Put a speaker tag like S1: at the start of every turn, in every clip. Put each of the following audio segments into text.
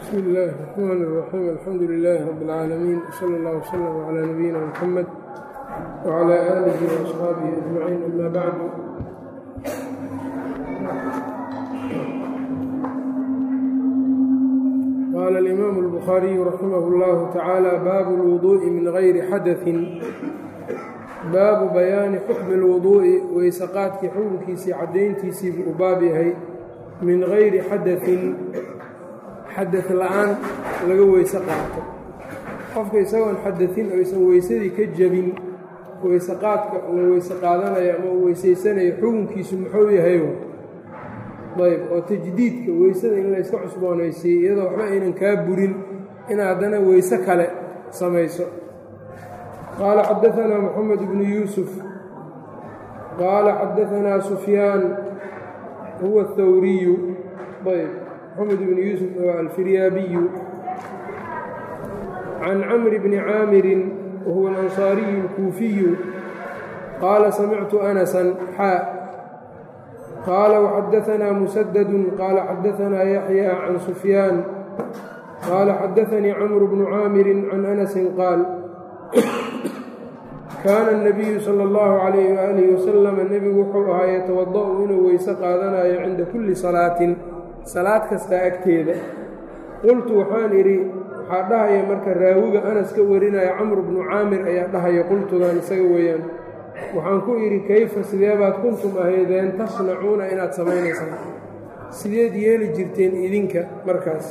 S1: بسم الله الرحمن الرحيم الحمد لله رب العالمين وصلى الله وسلم على نبينا محمد وعلى آله وأصحابه أجمعين أما بعد. قال الإمام البخاري رحمه الله تعالى: باب الوضوء من غير حدث. baabu bayaani xukmi اlwuduu'i weysaqaadkii xukunkiisii caddayntiisii buu u baab yahay min gayri xadaثin xadad la-aan laga weyse qaato. qofka isagoon xadaثin oysan weysadii ka jebin weysaqaadka la weyse qaadanayo ama uu weysaysanayo xukunkiisu muxuu yahay ayb oo tajdiidka weysada in layska cusboonaysiiyo iyadoo waxba aynan kaa burin in haddana weyse kale samayso. qaala xadaثanaa mxamed bnu yuusuf qaala xadaثanaa sufyaan huwa الthawriyu ayb mxamed bnu yuusuf waa alfiryaabiyu can camri bni caamirin wahuwa alansaariyu اlkuufiyu qaala samictu anasan xaa qaala waxadaثanaa musadadu qaala xadaثanaa yaxya can sufyaan qaala xadaثanii camru bnu caamirin can anasin qaal kaana الnabiyu salى اllahu calayhi waalihi wasalam nebigu wuxuu ahaa yatawada'u inuu weyse qaadanayo cinda kulli salaatin salaad kastaa agteeda. qultu waxaan idhi waxaa dhahaya marka raawiga anas ka warinaya camru bnu caamir ayaa dhahaya qultugan isaga weeyaan waxaan ku idhi kayfa sideebaad kuntum ahaydeen tasnacuuna inaad samaynaysaan, sideed yeeli jirteen idinka markaas.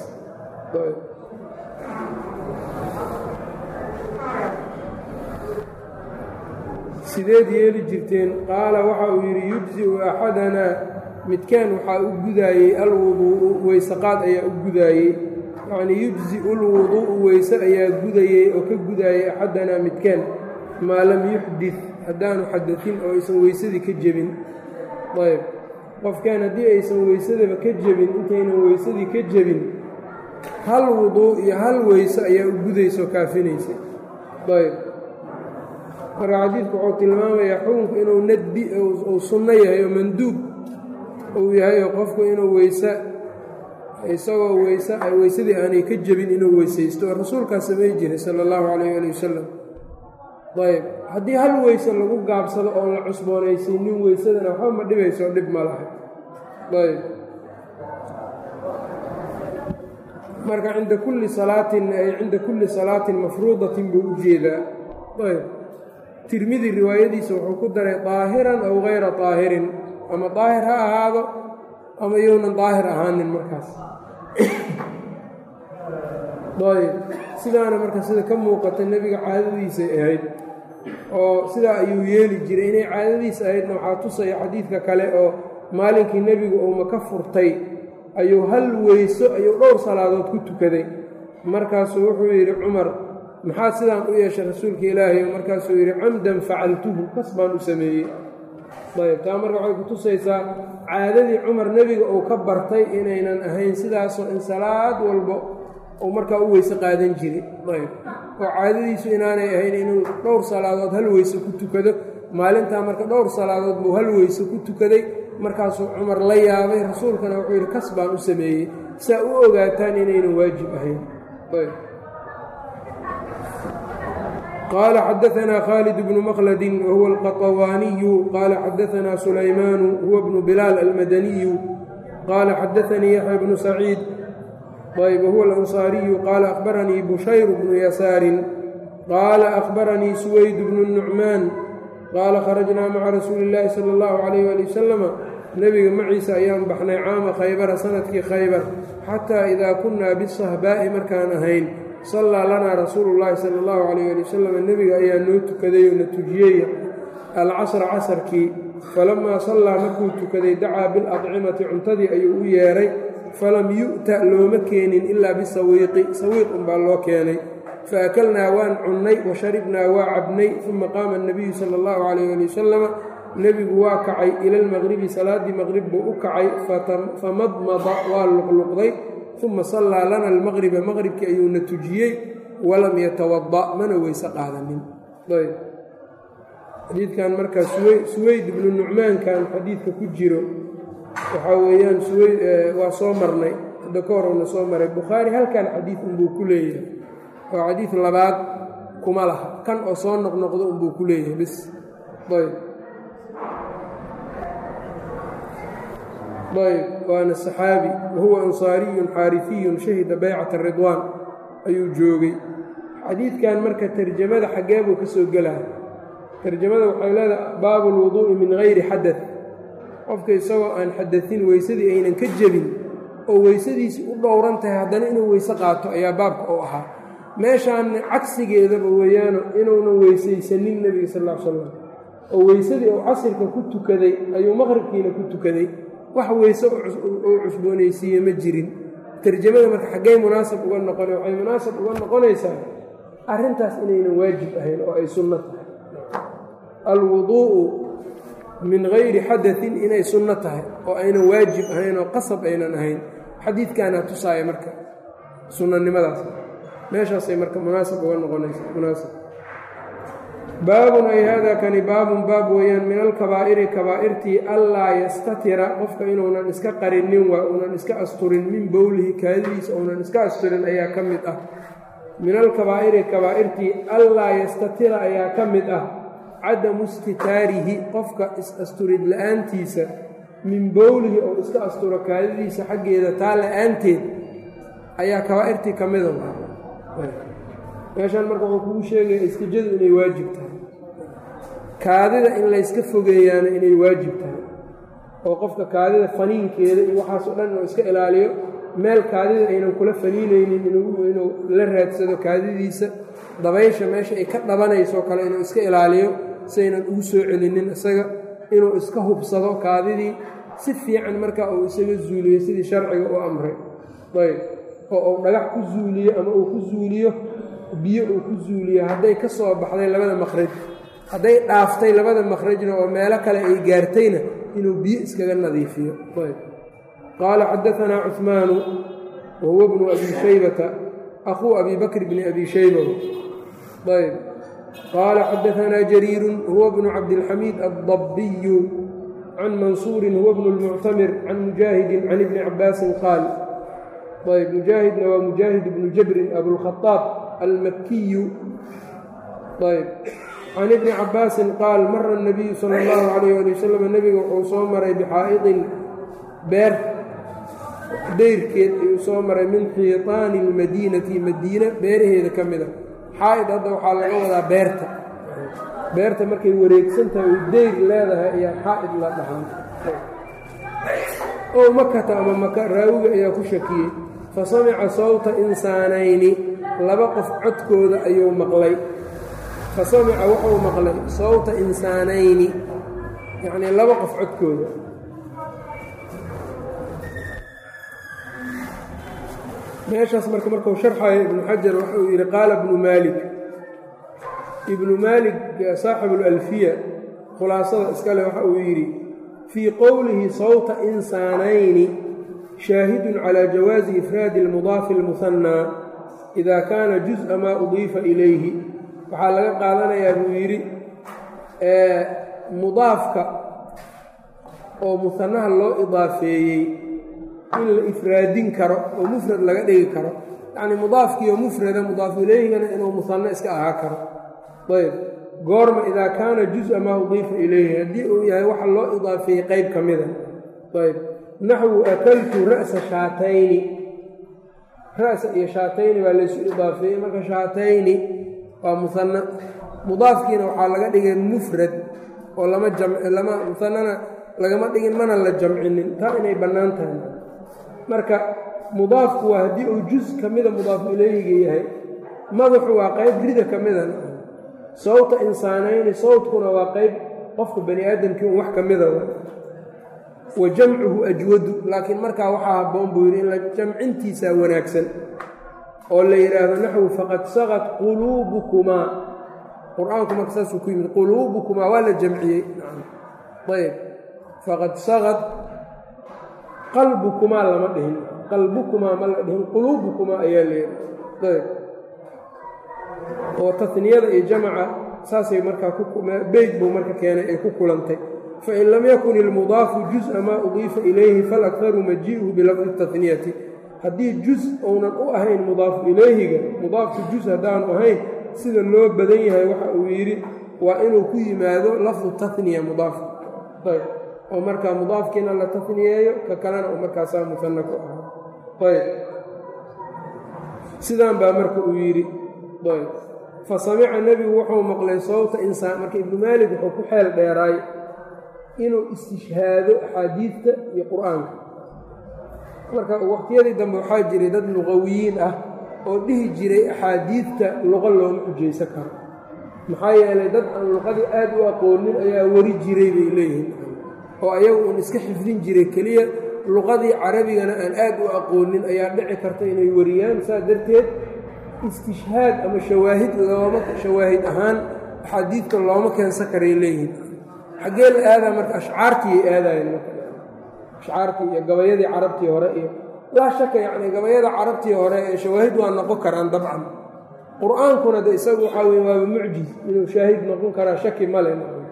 S1: sideed yeeli jirteen? qaala waxa uu yidhi yujzi'u axadanaa midkaan waxaa u gudaayey alwuduu'u weysaqaad ayaa u gudaayey, yacnii yujzi'u lwuduu'u weyse ayaa gudayey oo ka gudaayey axadanaa midkaan maa lam yuxdid haddaanu xadatin oo aysan weysadii ka jebin. ayb qofkaan haddii aysan weysadaba ka jebin intaynan weysadii ka jebin hal wuduu' iyo hal weyse ayaa u gudaysa oo kaafinaysa. ayb marka xadiidku wuxuu tilmaamayaa xukunku inuu nadbi uu sunno yahay oo manduub uu yahay oo qofku inuu weyse isagoo weysadii aanay ka jebin inuu weysaysto oo rasuulkaa samay jiray sala allahu calayh ali wasalam. ayb haddii hal weyse lagu gaabsado oon la cusboonaysiinin weysadana waxba ma dhibayso dhib ma laha. ayb marka cinda kulli salaatin mafruudatin buu u jeedaa. ayb tirmidi riwaayadiisa wuxuu ku daray daahiran aw hayra daahirin, ama daahir ha ahaado ama younan daahir ahaanin markaas. ayb sidaana marka sida ka muuqata nebiga caadadiisay ahayd oo sidaa ayuu yeeli jiray inay caadadiis ahaydna waxaa tusaya xadiidka kale oo maalinkii nebigu uu maka furtay ayuu hal weyso ayuu dhowr salaadood ku tukaday. markaasuu wuxuu yidhi cumar maxaad sidaan u yeeshay rasuulka ilaahay? markaasuu yidhi camdan facaltuhu, kas baan u sameeyey. ayb taa marka waxay ku tusaysaa caadadii cumar nebiga uu ka bartay inaynan ahayn sidaasoo in salaad walba uu markaa u weyse qaadan jiray. ayb oo caadadiisu inaanay ahayn inuu dhowr salaadood hal weyse ku tukado. maalintaa marka dhowr salaadood buu hal weyse ku tukaday. markaasuu cumar la yaabay, rasuulkana wuxuu yidhi kas baan u sameeyey saa u ogaataan inaynan waajib ahayn. ayb qaala xadaثanaa khaalid bnu mkhladi wahuwa alqaطawaaniyu qaala xadaثanaa sulaymaanu huwa bnu bilaal almadaniyu qaala xadaثanii yaxya bnu saciid ayb wahuwa alansaariyu qaala akhbaranii bushayr bnu yasaarin qaala akhbaranii suwayd bnu nucmaan qaala kharajnaa maca rasuuli اllaahi salى اllahu calayh ali wasalama nebiga maciisa ayaan baxnay caama khaybara sanadkii khaybar xataa idaa kunnaa bisahbaa'i markaan ahayn sallaa lanaa rasuulu llaahi sala allahu calayh ali wasalam nebiga ayaa noo tukaday oo na tujiyey alcasra casarkii. falammaa sallaa markuu tukaday dacaa biladcimati cuntadii ayuu u yeedhay falam yu'ta looma keenin ilaa bisawiiqi, sawiiq unbaa loo keenay. faakalnaa waan cunnay wa sharibnaa waa cabnay. uma qaama annabiyu sala allahu calayh ali wasalama nebigu waa kacay ila almaqribi, salaaddii maqrib buu u kacay. famadmada waa luqluqday. uma sallaa lana almaqriba, maqribkii ayuuna tujiyey walam yatawada' mana weyse qaadanin. ayb xadiidkan markaa suwayd ibnu nucmaankan xadiidka ku jiro waxaa weeyaan waa soo marnay hadda ka horna soo maray bukhaari halkan xadiid unbuu ku leeyahay oo xadiid labaad kuma laha kan oo soo noqnoqdo unbuu ku leeyahay bis ayb waana saxaabi wahuwa ansaariyun xaarifiyun shahida baycata ridwaan ayuu joogay xadiidkan marka tarjamada xaggee buu ka soo gelaya tarjamada waxay leedahay baabu lwuduu'i min hayri xadad qofka isagoo aan xadain weysadii aynan ka jebin oo weysadiisii u dhowran tahay haddana inuu weyse qaato ayaa baabka u ahaa meeshaanna cagsigeedaba weeyaano inuunan weysaysanin nebiga sal ll ly slam oo weysadii uu casirka ku tukaday ayuu maqribkiina ku tukaday wax weyse oo cusboonaysiiye ma jirin tarjamada marka xaggay munaasab uga noqona waxay munaasab uga noqonaysaa arrintaas inaynan waajib ahayn oo ay sunno tahay alwuduu'u min hayri xadain inay sunno tahay oo aynan waajib ahayn oo qasab aynan ahayn xadiidkaana tusaaya marka sunnanimadaas meeshaasay marka munaasab uga noqonaysaa munaasab baabun ay haadaa kani baabun baab weeyaan min alkabaa'iri kabaa'irtii allaa yastatira qofka inuunan iska qarinin waa uunan iska asturin min bowlihi kaadidiisa uunan iska asturin ayaa ka mid ah min alkabaa'iri kabaa'irtii allaa yastatira ayaa ka mid ah cadamu istitaarihi qofka is-asturid la-aantiisa min bowlihi oo iska asturo kaadidiisa xaggeeda taa la-aanteed ayaa kabaa'irtii ka mida meeshaan marka wuxuu kugu sheegaya iskajadu inay waajib tahay kaadida in layska fogeeyaana inay waajib tahay oo qofka kaadida faniinkeeda iyo waxaasoo dhan inuu iska ilaaliyo meel kaadida aynan kula faniinaynin inuu la raadsado kaadidiisa dabaysha meesha ay ka dhabanayso kale inuu iska ilaaliyo saynan ugu soo celinin isaga inuu iska hubsado kaadidii si fiican markaa uu isaga zuuliyo sidii sharciga u amray ayb oo uu dhagax ku zuuliyo ama uu ku zuuliyo biyo uu ku zuuliyo hadday ka soo baxday labada makhraj hadday dhaaftay labada makhrajna oo meelo kale ay gaartayna inuu biyo iskaga nadiifiyo qaala xadaanaa cuثmaanu wahuwa bnu abi shaybata akhuu abi bakr bni abi shayba ayb qaala xadaanaa jariiru huwa bnu cabdilxamiid addabiyu can mansuurin huwa bnu lmuctamir can mujaahidin can ibni cabaasin qaal ayb mujaahidna waa mujaahid ibnu jabrin abulkhaaab almakiyu ayb can ibni cabaasin qaal mara الnabiyu salى اllahu calayh ali wasalam nebiga wuxuu soo maray bixaa'idin beer deyrkeed ayuu soo maray min xiitaani اlmadiinati madiina beeraheeda ka mida xaa'id hadda waxaa laga wadaa beerta markay wareegsan tahay oy deyr leedahay ayaa xaa'id la dhahaa ow makata ama maka raawiga ayaa ku shakiyey fasamica sawta insaanayni laba qof codkooda ayuu maqlay fasamica wuxuu maqlay sawta insaanayni yacnii laba qof codkooda meeshaas markuu sharxayo ibnu xajar wuxuu yidhi qaala ibnu maalik saaxibu اlalfiya khulaasada iskale waxa uu yidhi fii qowlihi sawta insaanayni shaahidun calى jawaazi ifraadi اlmudaafi اlmuhanaa ida kaana juزءa maa udiifa ilayhi waxaa laga qaadanayaa buu yidhi mudaafka oo muhanaha loo idaafeeyey in la ifraadin karo oo mufrad laga dhigi karo yacnii mudaafkiioo mufrada mudaaf ilayhigana inuu muhanno iska ahaa karo ayb goorma idaa kaana juز'a maa udiifa ilayhi haddii uu yahay waxa loo idaafeeyey qayb ka mida ayb naxwu akaltu ra'sa shaatayni ra'sa iyo shaatayni baa laysu idaafeeyey marka shaatayni waa muhanno mudaafkiina waxaa laga dhigay mufrad oo muhanana lagama dhigin mana la jamcinin taa inay bannaan tahay marka mudaafku waa haddii uu juz ka mida mudaaf ilayhiga yahay madaxu waa qayb rida ka midan sawta insaanayni sawtkuna waa qayb qofka bani aadamkii un wax ka mida wa jamcuhu ajwadu laakiin markaa waxaa habboon buu yidhi in la jamcintiisaa wanaagsan oo la yidhaahdo naxwu faqad saqad quluubukumaa qur-aanku marka saasuu ku yimid quluubukumaa waa la jamciyey ayb faqad saqad qalbukumaa lama dhihin qalbukumaa ma la dhihin quluubukumaa ayaa leeyahay ayb oo taniyada iyo jamaca saasay markaa beyd buu marka keenay ay ku kulantay fain lam yakun ilmudaafu juز'a maa udiifa ilayhi falakharu majii'uhu bilafdi taniyati haddii juz uunan u ahayn mudaafu ilayhiga mudaafku juz haddaanu ahayn sida loo badan yahay waxa uu yidhi waa inuu ku yimaado lafdu tahniya mudaafka ayb oo markaa mudaafkiina la tahniyeeyo ka kalena uu markaasaa musanna ku ahaa ayb sidaan baa marka uu yidhi ayb fa samica nebigu wuxuu maqlay sawta insaan marka ibnu maalik wuxuu ku xeel dheeraay inuu istishhaado axaadiidta iyo qur-aanka marka waqtiyadii dambe waxaa jiray dad luqawiyiin ah oo dhihi jiray axaadiidta luqa looma xujaysan karo maxaa yeelay dad aan luqadii aad u aqoonin ayaa wari jiray bay leeyihiin oo ayagu uun iska xifdin jiray keliya luqadii carabigana aan aad u aqoonin ayaa dhici karta inay wariyaan saas darteed istishhaad ama shawaahid ahaan axaadiidta looma keensan karay leeyihiin xaggee la aadaa marka ashcaartiiyay aadaayeen marka ashcaartii iyo gabayadii carabtii hore iyo laa shaka yacni gabayada carabtii hore ee shawaahid waa noqon karaan dabcan qur-aankuna de isagu waxaa weye waaba mucjiz inuu shaahid noqon karaa shaki male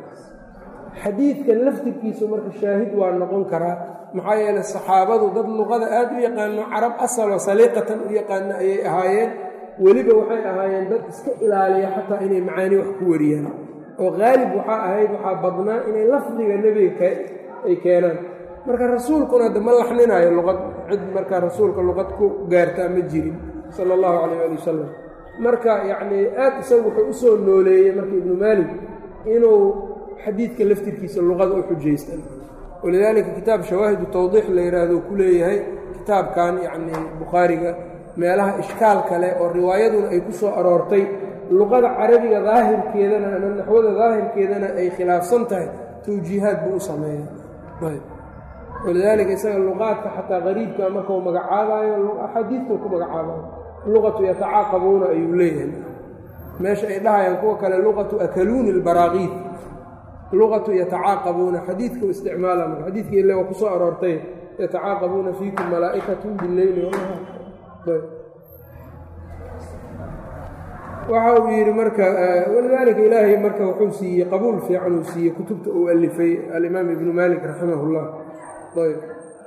S1: xadiidka laftirkiisu marka shaahid waa noqon karaa maxaa yeeley saxaabadu dad luqada aad u yaqaano carab asaloo saliiqatan u yaqaano ayay ahaayeen weliba waxay ahaayeen dad iska ilaaliya xataa inay macaani wax ku wariyaan oo haalib waxaa badnaa inay lafdiga nebiga ay keenaan marka rasuulkuna de ma laxninaayo luqad cid markaa rasuulka luqad ku gaartaa ma jirin sala allahu calayh ali wasalam marka yacnii aad isagu wuxuu u soo nooleeyey marka ibnu maalik inuu xadiidka laftirkiisa luqada u xujaystan walidaalika kitaab shawaahidu tawdiix la yidhaahdo ku leeyahay kitaabkan yacnii bukhaariga meelaha ishkaal kale oo riwaayaduna ay ku soo aroortay luqada carabiga daahirkeedana ama naxwada daahirkeedana ay khilaafsan tahay tawjiihaad buu u sameeya walidaalika isaga luqaadka xataa qariibka markau magacaabaayo axaadiidkuu ku magacaabayo luqatu yatacaaqabuuna ayuu leeyahay meesha ay dhahayaan kuwa kale luqatu akaluuni lbaraaqiid luqatu yatacaaqabuuna xadiidkau isticmaala marka xadiidkii ile waa ku soo aroortay yatacaaqabuuna fiikum malaa'ikatun bileyli wanahaar waxa uu yidhi marka walidaalika ilaahay marka wuxuu siiyey qabuul fiican uu siiyey kutubta uu alifay alimaam ibnu maalik raximah اllah ayb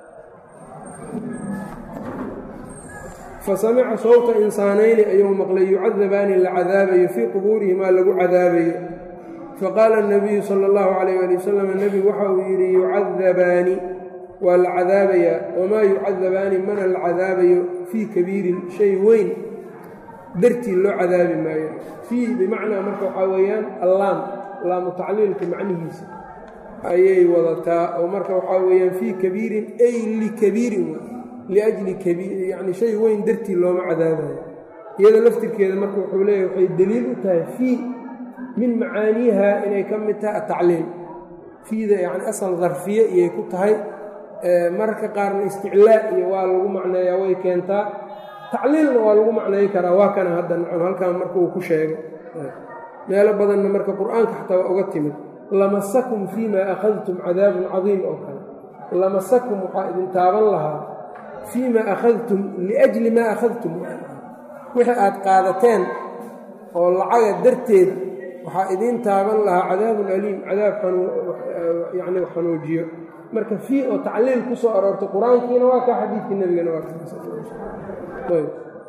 S1: fasamica sawta insaanayni ayuu maqlay yucadabaani la cadaabayo fii qubuurihimaa lagu cadaabayo faqaala الnabiyu salى اllahu calayh ali wasalam nebigu waxa uu yidhi yucadabaani waa la cadaabayaa wamaa yucadabaani mana la cadaabayo fii kabiirin shay weyn dartii loo cadaabi maayo fii bimacnaa marka waxaa weeyaan allaam laamu tacliilka macnihiisa ayay wadataa oo marka waxaa weeyaan fii kabiirin ay likabiirin liajli kabiir yacni shay weyn dartii looma cadaabayo iyada laftirkeeda marka wuxuu leeyahay waxay deliil u tahay fii min macaaniiha inay ka mid tahay atacliil fiida yacni asal darfiye iyay ku tahay mararka qaarna isticlaa iyo waa lagu macneeyaa way keentaa tacliilna waa lagu macnay karaa waa kana hadda nacam halkan marka uu ku sheegay meelo badanna marka qur-aanka xataa waa uga timid lamasakum fii maa akhadtum cadaabun cadiim oo kale lamasakum waxaa idin taaban lahaa fii maa akhadtum liajli maa akhadtum wixii aad qaadateen oo lacaga darteed waxaa idiin taaban lahaa cadaabun aliim cadaab yacni xanuujiyo marka fii oo tacliil ku soo aroortay qur-aankiina waa kaa xadiidkii nebigana waa ka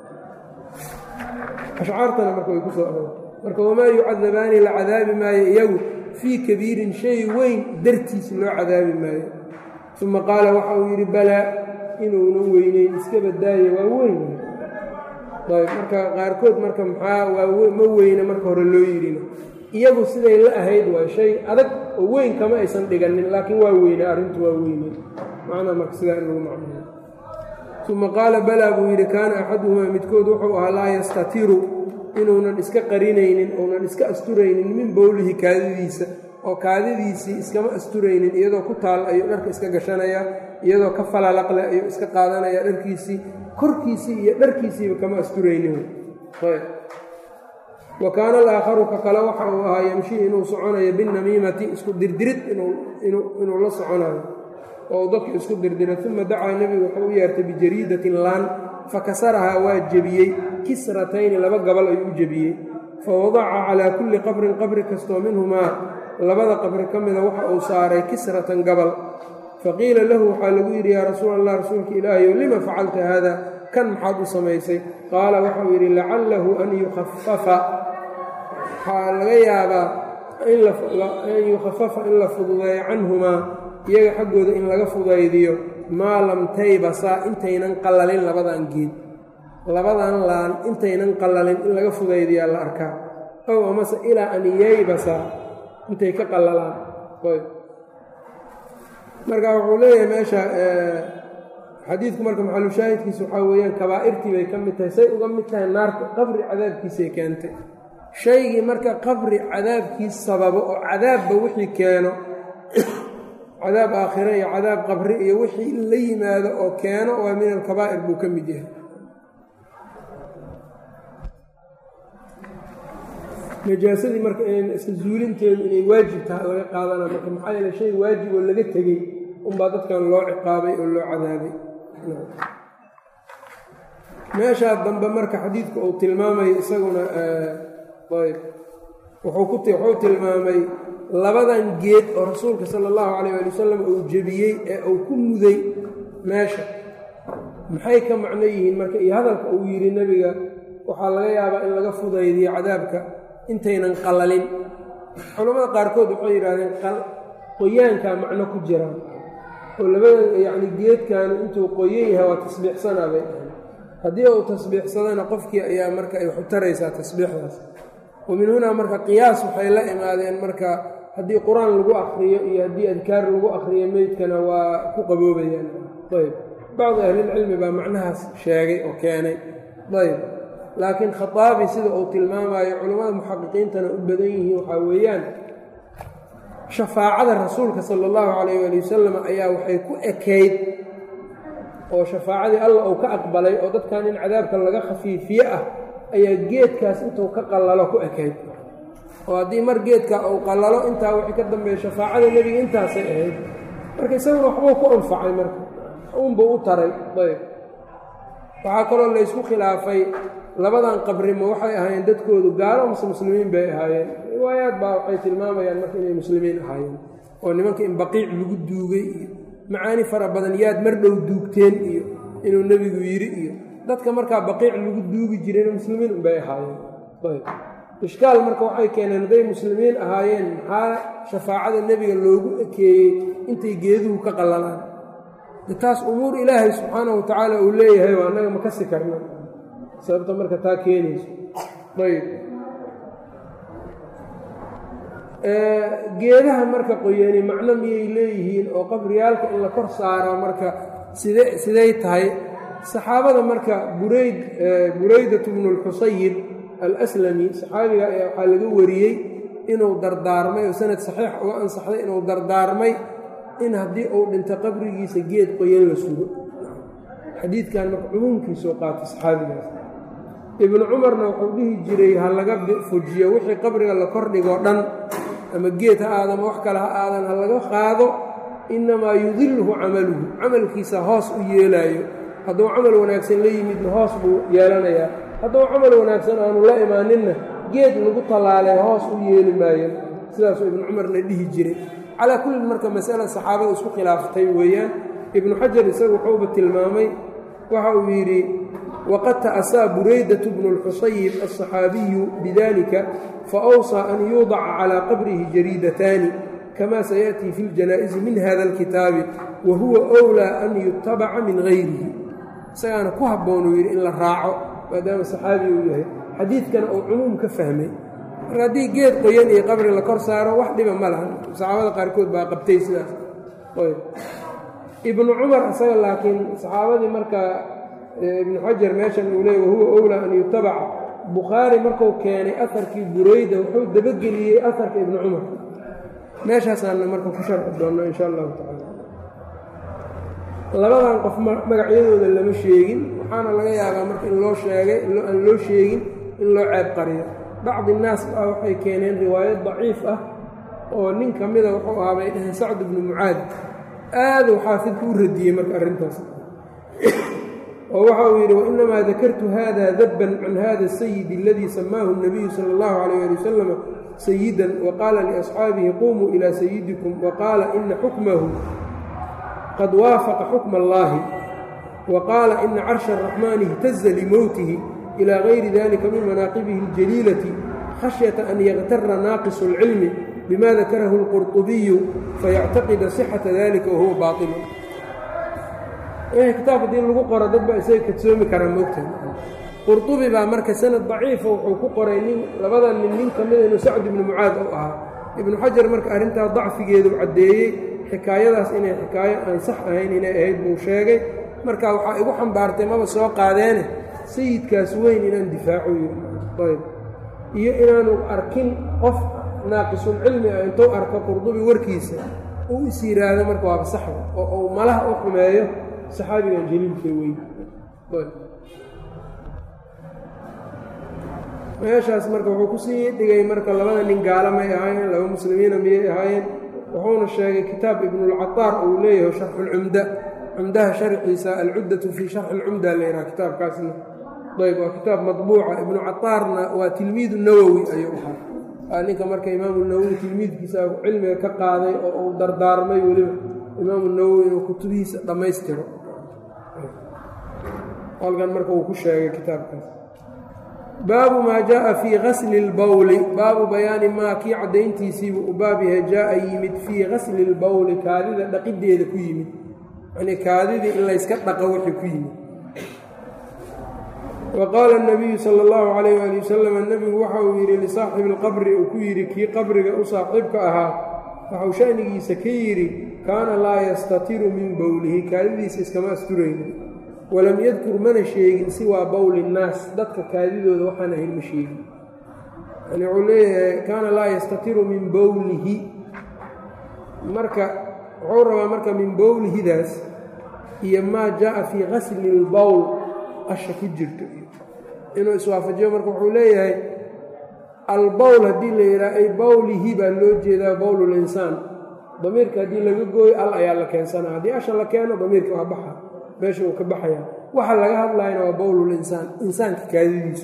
S1: ashcaartana marka way ku soo aroortay marka wamaa yucadabaani la cadaabi maayo iyagu fii kabiirin shay weyn dartiis loo cadaabi maayo uma qaala waxa uu yidhi balaa inuunan weyneyn iska badaaye waa weyn ayb marka qaarkood marka maxaa ma weyne marka hore loo yidhina iyagu siday la ahayd waa shay adag oo weyn kama aysan dhiganin laakiin waa weyne arrintu waa weyne macnaa marka sidaa in lagu macnayo uma qaala balaa buu yidhi kaana axaduhumaa midkood wuxuu ahaa laa yastatiru inuunan iska qarinaynin uunan iska asturaynin min bowlihi kaadidiisa oo kaadidiisii iskama asturaynin iyadoo ku taal ayuu dharka iska gashanayaa iyadoo ka falalaqle ayuu iska qaadanayaa dharkiisii korkiisii iyo dharkiisiiba kama asturaynin wa kaana alaakharu ka kale waxa uu ahaa yamshii inuu soconayo binnamiimati isku dirdirid inuu la soconayo oo dadka isku dirdira uma dacaa nebigu wuxuu u yeertay bijariidatin laan fakasarahaa waa jebiyey kisratayni laba gabal ayuu u jebiyey fawadaca calaa kulli qabrin qabri kastoo minhumaa labada qabri ka mida waxa uu saaray kisratan gabal faqiila lahu waxaa lagu yidhi yaa rasuul allah rasuulka ilaahayow lima facalta haada kan maxaad u samaysay qaala waxau yidhi lacalahu an yukhafafa waxaa laga yaabaa an yukhafafa in la fududeeyo canhumaa iyaga xaggooda in laga fudaydiyo maa lam taybasaa intaynan qallalin labadan geed labadan laan intaynan qallalin in laga fudaydiyaa la arkaa ow amase ilaa an yaybasaa intay ka qallalaan marka wuxuu leeyahay meesha xadiidku marka maxalushaahidkiisa waxaa weeyaan kabaa'irtii bay ka mid tahay say uga mid tahay naarta qabri cadaabkiisay keentay shaygii marka qabri cadaabkiis sababo oo cadaabba wixii keeno cadaab aakhire iyo cadaab qabri iyo wixii la yimaado oo keeno waa min alkabaa'ir buu ka mid yahay najaasadii marka iska zuulinteedu inay waajib tahay laga qaadana marka maxaa yeele shay waajib oo laga tegey unbaa dadkan loo ciqaabay oo loo cadaabay meeshaa dambe marka xadiidku uu tilmaamayo isaguna ayb wuxuu tilmaamay labadan geed oo rasuulka sala allahu calayh waali wasalam uu jebiyey ee uu ku muday meesha maxay ka macno yihiin marka iyo hadalka uu yidhi nebiga waxaa laga yaabaa in laga fudaydiyo cadaabka intaynan qallalin culammada qaarkood waxay yidhaahdeen qoyaankaa macno ku jiraan oo labada yacni geedkaanu intuu qoyan yahay waa tasbiixsanaa bay dhahay haddii uu tasbiixsadana qofkii ayaa marka ay waxu taraysaa tasbiixdaas wa min hunaa marka qiyaas waxay la imaadeen marka haddii qur-aan lagu akriyo iyo haddii adkaar lagu akriyo meydkana waa ku qaboobayaan ayb bacdi ahlilcilmi baa macnahaas sheegay oo keenay ayb laakiin khataabi sida uu tilmaamayo culammada muxaqiqiintana u badan yihiin waxaa weeyaan shafaacada rasuulka sala allahu calayh waali wasalam ayaa waxay ku ekayd oo shafaacadii alla uu ka aqbalay oo dadkan in cadaabka laga khafiifiye ah ayaa geedkaas intuu ka qallalo ku ekayd oo haddii mar geedkaa uu qallalo intaa wixii ka dambeeya shafaacada nebiga intaasay ahayd marka isaguna waxbuu ku anfacay marka uunbuu u taray ayb waxaa kaloo laysku khilaafay labadan qabrima waxay ahaayeen dadkoodu gaalo mase muslimiin bay ahaayeen riwaayaad baa waxay tilmaamayaan marka inay muslimiin ahaayeen oo nimanka in baqiic lagu duugay iyo macaani fara badan yaad mar dhow duugteen iyo inuu nebigu yidhi iyo dadka markaa baqiic lagu duugi jireen muslimiin unbay ahaayeen ayb ishkaal marka waxay keeneen hadday muslimiin ahaayeen maxaa shafaacada nebiga loogu ekeeyey intay geeduhu ka qallalaan taas umuur ilaahay subxaanahu wa tacaala uu leeyahay oo annaga ma kasi karna sababta marka taa keenayso ayb geedaha marka qoyani macno miyay leeyihiin oo qabriyaalka in la kor saaro marka siday tahay saxaabada marka buraydatu bnu lxusayib alaslami saxaabiga ayaa waxaa laga wariyey inuu dardaarmay oo sanad saxiix uga ansaxday inuu dardaarmay in haddii uu dhinto qabrigiisa geed qoyan la sugo xadiidkan marka cumuumkiisuu qaatay saxaabigaas ibnu cumarna wuxuu dhihi jiray ha laga fujiyo wixii qabriga la kordhigoo dhan ama geed ha aadama wax kale ha aadan ha laga qaado innamaa yudilhu camaluhu camalkiisa hoos u yeelaayo hadduu camal wanaagsan la yimidna hoos buu yeelanayaa hadduu camal wanaagsan aanu la imaaninna geed lagu tallaalay hoos u yeeli maayo sidaasuu ibnu cumarna dhihi jiray calaa kullin marka masala saxaabada isku khilaaftay weeyaan ibnu xajar isagu wuxuuba tilmaamay waxa uu yidhi waqad ta'asaa buraydatu bnu lxusayib alصaxaabiyu bidalika faawsaa an yuudaca calaa qabrihi jariidataani kama sayaأtii fi اljanaa'izi min hada اlkitaabi wa huwa أwlaa an yutabaca min gayrihi isagaana ku habboonuu yidhi in la raaco maadaama saxaabi uu yahay xadiidkana uu cumuum ka fahmay marka haddii geed qoyan iyo qabri la kor saaro wax dhiba ma lahan saxaabada qaarkood baa qabtay sidaas ibnu cumar isaga laakiin saxaabadii marka ibnu xajar meeshan uu leeyay wahuwa owlaa an yutabaca bukhaari markuu keenay aharkii burayda wuxuu dabageliyey aharka ibnu cumar meeshaasaana marka ku sharxi doonno insha allahu tacaala labadan qof magacyadooda lama sheegin waxaana laga yaabaa marka in loo sheegay aan loo sheegin in loo ceeb qariyo bacdi innaas baa waxay keeneen riwaayad daciif ah oo nin ka mida wuxuu ahaa bay dhaheen sacd ibnu mucaad aaduu xaafidku u radiyey marka arrintaas oo waxa uu yidhi wainamaa dakartu hada dabban can hada الsayid aladii samaahu الnabiyu salى اllahu عalayh ali wasalam sayidan waqaala liasxaabihi qumuu ilaa sayidikum waqaala ina xukmahu qad waafaqa xukma اllahi وqاala إna carشha الرaحmani اhtaza لmowtihi إilى غayri dalika min manaaqibihi الjaliilaةi khashyaةa an yغtara naaqص الcilmi bma dakarahu الqurطubiyu fayctaqida صxaةa dalika wahuwa baaطil kitaab haddii lagu qoro dad baa isaga kadsoomi karaa moogta qurطubi baa marka sanad ضaciifa wuxuu ku qoray labada nin ka mida inuu sacd ibnu mucaad u ahaa ibnu xajar marka arrintaa dacfigeedu caddeeyey xikaayadaas inay xikaayo aan sax ahayn inay ahayd buu sheegay marka waxaa igu xambaartay maba soo qaadeene sayidkaas weyn inaan difaaco ayb iyo inaanu arkin qof naaqisulcilmi ah intuu arko qurdubi warkiisa uu is yidhaahdo marka waaba saxda oo uu malaha u xumeeyo saxaabigan jaliilka weyn meeshaas marka wuxuu kusii dhigay marka labada nin gaala may ahaayeen laba muslimiina miyay ahaayeen wuxuuna sheegay kitaab ibnulcataar uu leeyahay sharxulcumda cumdaha sharxiisa alcuddatu fii sharxi lcumda la yidhaha kitaabkaasna ayb waa kitaab madbuuca ibnu cataarna waa tilmiidu nawowi ayuu ahaa waa ninka marka imaamu nawowi tilmiidkiisa cilmiga ka qaaday oo uu dardaarmay weliba imaamu nawowi inuu kutubihiisa dhammaystiro halkan marka uu ku sheegay kitaabkaas baabu maa jaءa fii gasli اlbowli baabu bayaani maa kii caddayntiisiibuu u baab yahay jaaa yimid fii gasli اlbowli kaadida dhaqiddeeda ku yimid yanii kaadidii in layska dhaqo wixii ku yimid wa qaala الnabiyu salى اllahu عalayh ali wasalam nebigu waxa uu yidhi lisaaxibi اlqabri uu ku yidhi kii qabriga u saaxiibka ahaa waxau sha'nigiisa ka yidhi kaana laa yastatiru min bowlihi kaadidiisa iskama asturaynin walam yadkur mana sheegin siwaa bowli الnaas dadka kaadidooda waxaan ahayn ma sheegin yani wuxuu leeyahay kaana laa yastatiru min bowlihi marka wuxuu rabaa marka min bowlihidaas iyo maa jaءa fii gasli اlbowl asha ku jirto inuu iswaafajiyo marka wuxuu leeyahay albowl haddii la yidhaha ay bowlihi baa loo jeedaa bowl اlinsaan damiirka haddii laga gooyo al ayaa la keensanaa haddii asha la keeno damiirka waa baxa meesha uu ka baxaya waxa laga hadlayana waa bowlulinsaan insaanka kaadidiisu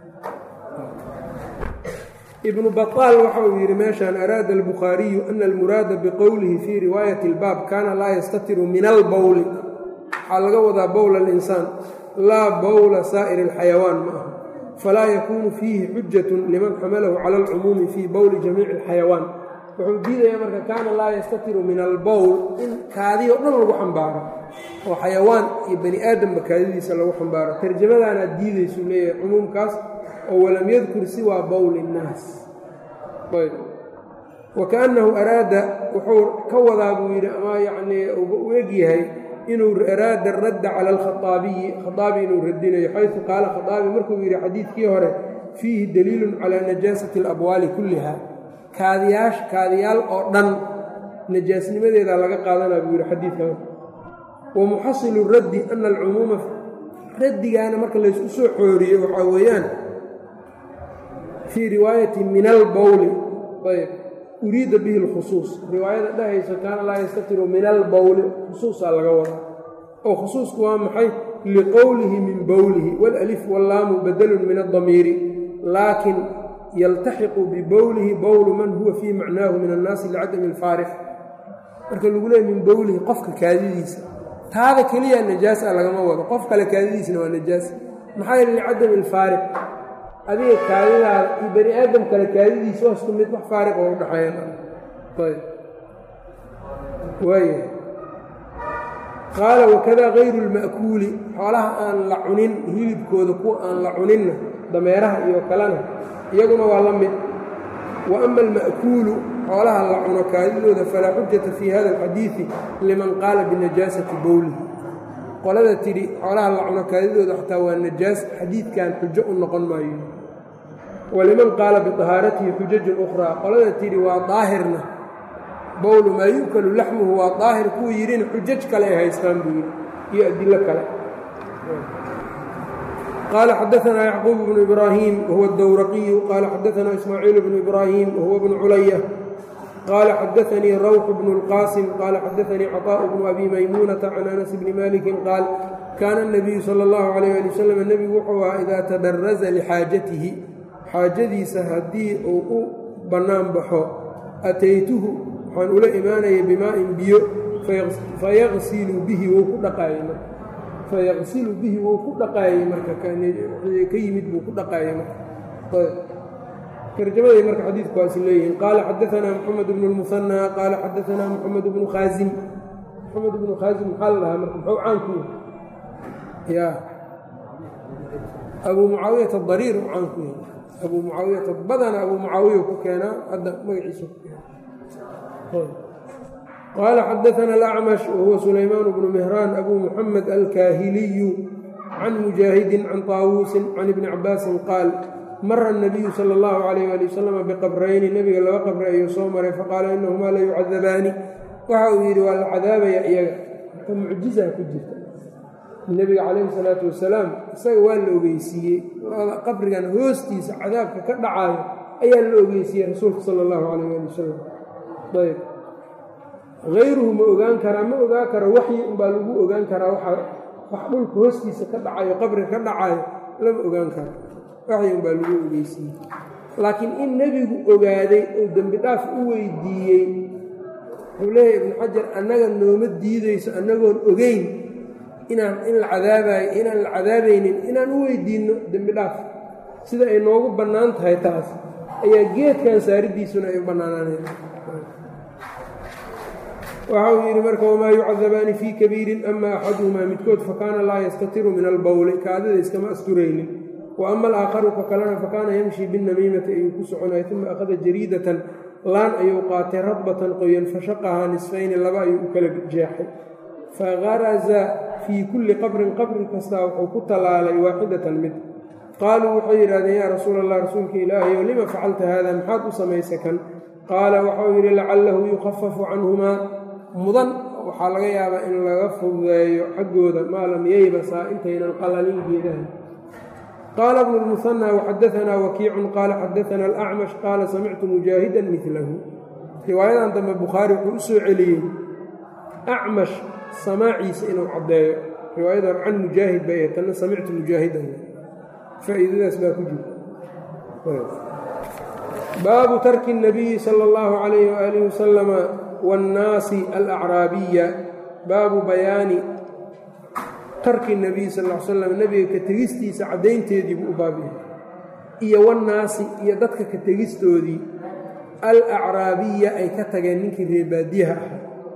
S1: ibnu baطaal waxa uu yidhi meeshaan araada albukhaariyu ana almuraada biqowlihi fii riwaayati اlbaab kaana laa yastatiru min albowli waxaa laga wadaa bowl alinsaan laa bowla saa'iri اlxayawaan ma aha falaa yakuunu fiihi xujatu liman xamalahu cala alcumuumi fii bowli jamiici اlxayawaan wuxuu diidayaa marka kaana laa yastatiru min albowl in kaadiyo dhan lagu xambaaro oo xayawaan iyo bani aadamba kaadidiisa lagu xambaaro tarjamadaanaad diidaysuu leeyahay cumuumkaas oo walam yadkur siwaa bowli innaas ayb wakaannahu araada wuxuu ka wadaa buu yidhi ama yacnii u egyahay inuu araada radda cala alkhaaabiyi khaaabi inuu radinayo xaysu qaala khaaabi markuu yidhi xadiidkii hore fiihi daliilun calaa najaasati alabwaali kulliha kaadiyaal oo dhan najaasnimadeeda laga qaadanaa buu yidhi xadiidkan wa muxasilu raddi ana alcumuuma raddigaana marka laysku soo xooriyo waxaa weeyaan fii riwaayati min albowli ayb uriida bihi اlkhusuus riwaayada dhahayso kaana laa yastatiru min albowli khusuusaa laga wadaa oo khusuusku waa maxay liqowlihi min bowlihi wاlalif wallaamu badalun min addamiiri laakin yaltaxiqu bibowlihi bowlu man huwa fii macnaahu min annaasi licadami اlfaarix marka lagu leeyay min bowlihi qofka kaadidiisa taada keliya najaasa lagama wado qof kale kaadidiisna waa najaas maxaa yeele licadami alfaariq adiga kaadidaada iyo bani aadam kale kaadidiisa waa isku mid wax faariq oo u dhaxeeya ayb waayahay qaala wakadaa gayru اlma'kuuli xoolaha aan la cunin hilibkooda kuwa aan la cuninna dameeraha iyo kalena iyaguna waa la mid wa ama alma'kuulu xoolaha la cuno kaadidooda falaa xujata fii hada alxadiidi liman qaala binajaasati bowlihi qolada tidhi xoolaha la cuno kaadidooda xataa waa najaas xadiidkan xujo u noqon maayo waliman qaala biطahaaratihi xujajun ukhraa qolada tidhi waa daahirna bowlu maa yu'kalu laxmuhu waa daahir kuwa yidhina xujaj kale ay haystaan buu yidhi iyo adilo kale qaala xadaanaa yacquub bnu ibraahim wahuwa اdowraqiyu qaala xadaanaa ismaaciil bnu ibraahim wahuwa bnu culaya qaala xadaanii rawx bnu اlqaasim qaala xadaanii caطaaءu bnu abi maymuunata can anas bni maliki qaal kaana الnabiyu salى اllahu عalayh ali wasalam nebigu wuxuu ahaa idaa tadaraza lixaajatihi xaajadiisa haddii uu u bannaan baxo ataytuhu waxaan ula imaanayay bimaa'in biyo fayaqsilu bihi wou ku dhaqaayay fayaqsilu bihi wuu ku dhaqaayey marka ka yimid buu ku dhaqaayey marka tarjamaday marka xadiidku waas leeyihiin qaala xadaanaa moxamed bnu lmuhanى qaala xadaanaa moxamed bnu khaasim. moxamed bnu khaasim maxaa la dhahaa marka muxuu caan ku yahay ya abuu mucaawiyata dariir u caan ku yahay abuu mucaawiyata badana abuu mucaawiya ku keenaa hadda magaciisa ku keena. qaala xadaana alacmash wahuwa sulaymaan bnu mihraan abu muxamed alkaahiliyu can mujaahidin can taawuusin can ibni cabaasin qaal mara الnabiyu salى اllahu عalayh ali wasalam biqabrayni nebiga laba qabri ayuu soo maray faqaala inahumaa la yucadabaani waxa uu yidhi waa la cadaabaya iyaga marka mucjizaa ku jirta nebiga calayhi الsalaatu wasalaam isaga waa la ogeysiiyey qabrigan hoostiisa cadaabka ka dhacaayo ayaa la ogeysiiyey rasuulka salى اllahu عalayh ali wasalam. ayb hayruhu ma ogaan karaa ma ogaan karo waxyi unbaa lagu ogaan karaa wax dhulka hoostiisa ka dhacayo qabriga ka dhacayo lama ogaan karo waxyi unbaa lagu ogeysiiyey. laakiin in nebigu ogaaday oo dembi dhaaf u weydiiyey wuxuu leeyahay ibnu xajar annaga nooma diideyso annagoon ogeyn in la cadaabayo inaan la cadaabaynin inaan u weydiinno dembi dhaaf sida ay noogu bannaan tahay taas ayaa geedkan saaridiisuna ay u bannaanaaneen. waxa uu yidhi marka wamaa yucadabaani fii kabiirin ama axaduhumaa midkood fakaana laa yastatiru min albawli kaadida iskama asturaynin wa ama alaakharu ka kalena fakaana yamshi binnamiimati ayuu ku soconaya uma akhada jariidatan laan ayuu qaatay radbatan qoyan fashaqahaa nisfayni laba ayuu u kala jeexay fagaraza fii kulli qabrin qabri kastaa wuxuu ku tallaalay waaxidatan mid. qaaluu waxay yidhahdeen yaa rasuula allah rasuulka ilaahayow lima facalta haada maxaad u samaysa kan qaala waxau yidhi lacalahu yukhafafu canhumaa mudan waxaa laga yaabaa in laga fududeeyo xaggooda maa lam yeybasaa intaynan qalalin geedaha. qaala bnu lmuhanى waxadaanaa wakiicun qaala xadaana alacmash qaala samictu mujaahidan milahu. riwaayadan dambe bukhaari wuxuu u soo celiyey acmash samaaciisa inuu caddeeyo riwaayadan can mujaahid bay tanna samictu mujaahidan faa'iidadaas baa ku jirta. baabu tarki الnabiyi salى اllahu عalayh waalihi wasalama wاnnaasi alacraabiya baabu bayaani tarki الnabiy sal ll ly slam nebiga ka tegistiisa caddaynteedii buu u baabyahay iyo wannaasi iyo dadka ka tegistoodii alacraabiya ay ka tageen ninkii reebaadiyaha ahaa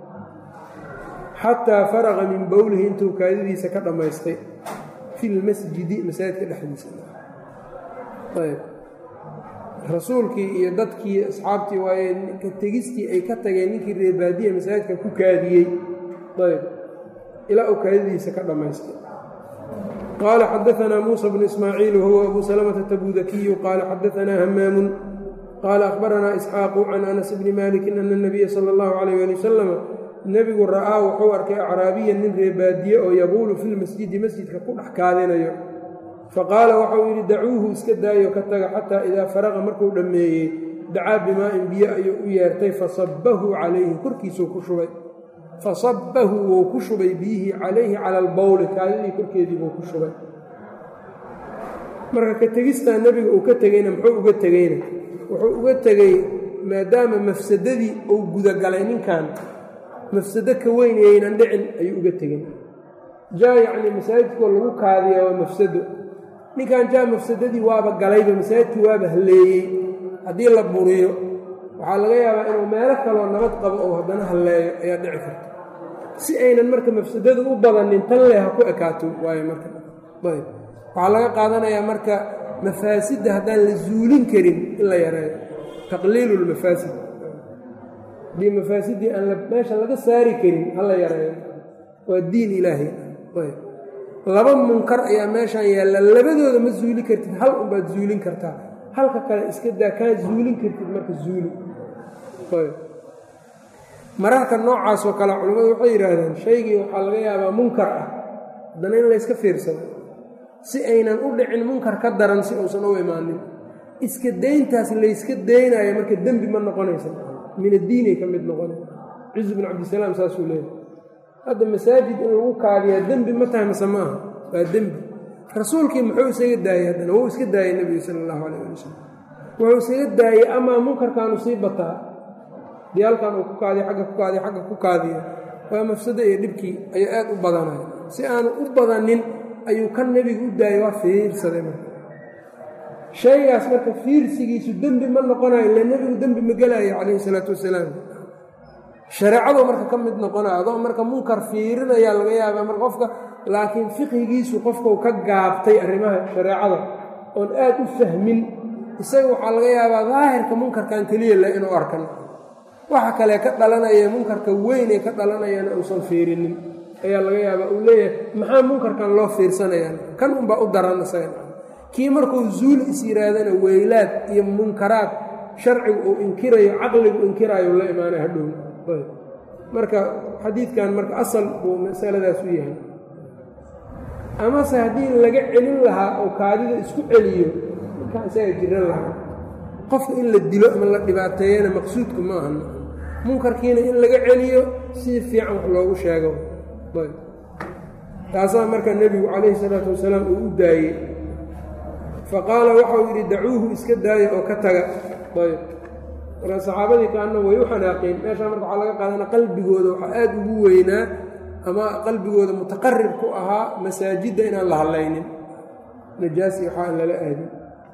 S1: xataa faraqa min bowlihi intuu kaadidiisa ka dhammaystay fi lmasjidi masaajidka dhexdiisa. ayb rasuulkii iyo dadkii asxaabtii waaye ka tegistii ay ka tageen ninkii reebaadiya masaajidka ku kaadiyey ayb ilaa uu kaadidiisa ka dhammaystay. qaala xadaanaa muusa bnu ismaaciil wahuwa abu salamata tabudakiyu qaala xadaanaa hamaamun qaala akhbaranaa isxaaqu can anas bni malikin ana اnabiya sala اllahu alayh ali wasalama nebigu ra'aa wuxuu arkay acraabiyan nin reebaadiye oo yabuulu fi lmasjidi masjidka ku dhex kaadinayo faqaala waxau yidhi dacuuhu iska daayo ka taga xataa idaa faraqa markuu dhammeeyey dacaa bimaa'in biyo ayuu u yeertay fasabbahu calayhi korkiisuu ku shubay fasabbahu wuu ku shubay biyihii calayhi cala albawli kaadidii korkeedii buu ku shubay. marka ka tegistaa nebiga uu ka tegeyna muxuu uga tegeyna wuxuu uga tegey maadaama mafsadadii uu gudagalay ninkan mafsado ka weyn yaynan dhicin ayuu uga tegey. yacnii masaajidkoo lagu kaadiya waa mafsado ninkan mafsadadii waaba galayba masaajidkii waaba halleeyey haddii la buriyo waxaa laga yaabaa inuu meelo kaloo nabad qabo oo haddana halleeyo ayaa dhici karta si aynan marka mafsadadu u badanin tan leh ha ku ekaato waayo marka ayb waxaa laga qaadanayaa marka mafaasidda haddaan la zuulin karin in la yareeyo taqliilu lmafaasid haddii mafaasiddii aan meesha laga saari karin ha la yareeyo waa diin ilaahay ayb laba munkar ayaa meeshaan yaalla labadooda ma zuuli kartid hal unbaad zuulin kartaa halka kale iska daa kaa zuulin kartid marka zuuli. mararka noocaasoo kale culimmadu waxay yidhaahdaan shaygii waxaa laga yaabaa munkar ah haddana in layska fiirsado si aynan u dhicin munkar ka daran si uusan u imaanin iska dayntaas layska daynayo marka dembi ma noqonaysa min addiinay ka mid noqonay. ciz bin cabdisalaam saasuu leeyahy hadda masaajid in lagu kaadiyaa dembi ma tahay mase ma aha waa dembi. rasuulkii muxuu isaga daayey haddana wuu iska daayey nebiga sala allahu calayh ali wasalam wuxuu isaga daayey amaa munkarkaanu sii bataa dii halkan uu ku kaadiya agga ku kaadiya xagga ku kaadiya waa mafsado iyo dhibkii ayaa aad u badanaya. si aanu u badanin ayuu kan nebigu u daayay waa fiirsaday marka shaygaas marka fiirsigiisu dembi ma noqonayo ila nebigu dembi ma gelaayo calayhi salaatu wasalaam shareecadu marka ka mid noqonayo adoo marka munkar fiirinayaa laga yaabaa marka qofka laakiin fiqigiisu qofkau ka gaabtay arrimaha shareecada oon aad u fahmin isaga waxaa laga yaabaa daahirka munkarkan keliya le inuu arkan waxa kale ka dhalanaya munkarka weyn ee ka dhalanayana uusan fiirinin ayaa laga yaabaa uu leeyahay maxaa munkarkan loo fiirsanaya kan unbaa u daran isaga kii markuu zuul is yidhaahdana weylaad iyo munkaraad sharcigu uu inkirayo caqligu inkiraayo la imaanay hadhow marka xadiidkan marka asal buu masaladaas u yahay amase haddii laga celin lahaa oo kaadida isku celiyo markaa isaga jiran lahaa qofka in la dilo ama la dhibaateeyana maqsuudku ma ahan munkarkiina in laga celiyo si fiican wax loogu sheego taasaa marka nebigu calayhi salaatu wasalaam uu u daayey faqaala waxau yidhi dacuuhu iska daaya oo ka taga ayb marka saxaabadii kaanna way u xanaaqeen meeshaa marka waxaa laga qaadana qalbigooda waxaa aad ugu weynaa ama qalbigooda mutaqarib ku ahaa masaajidda inaan la hadlaynin najaasi waxaa aan lala aadin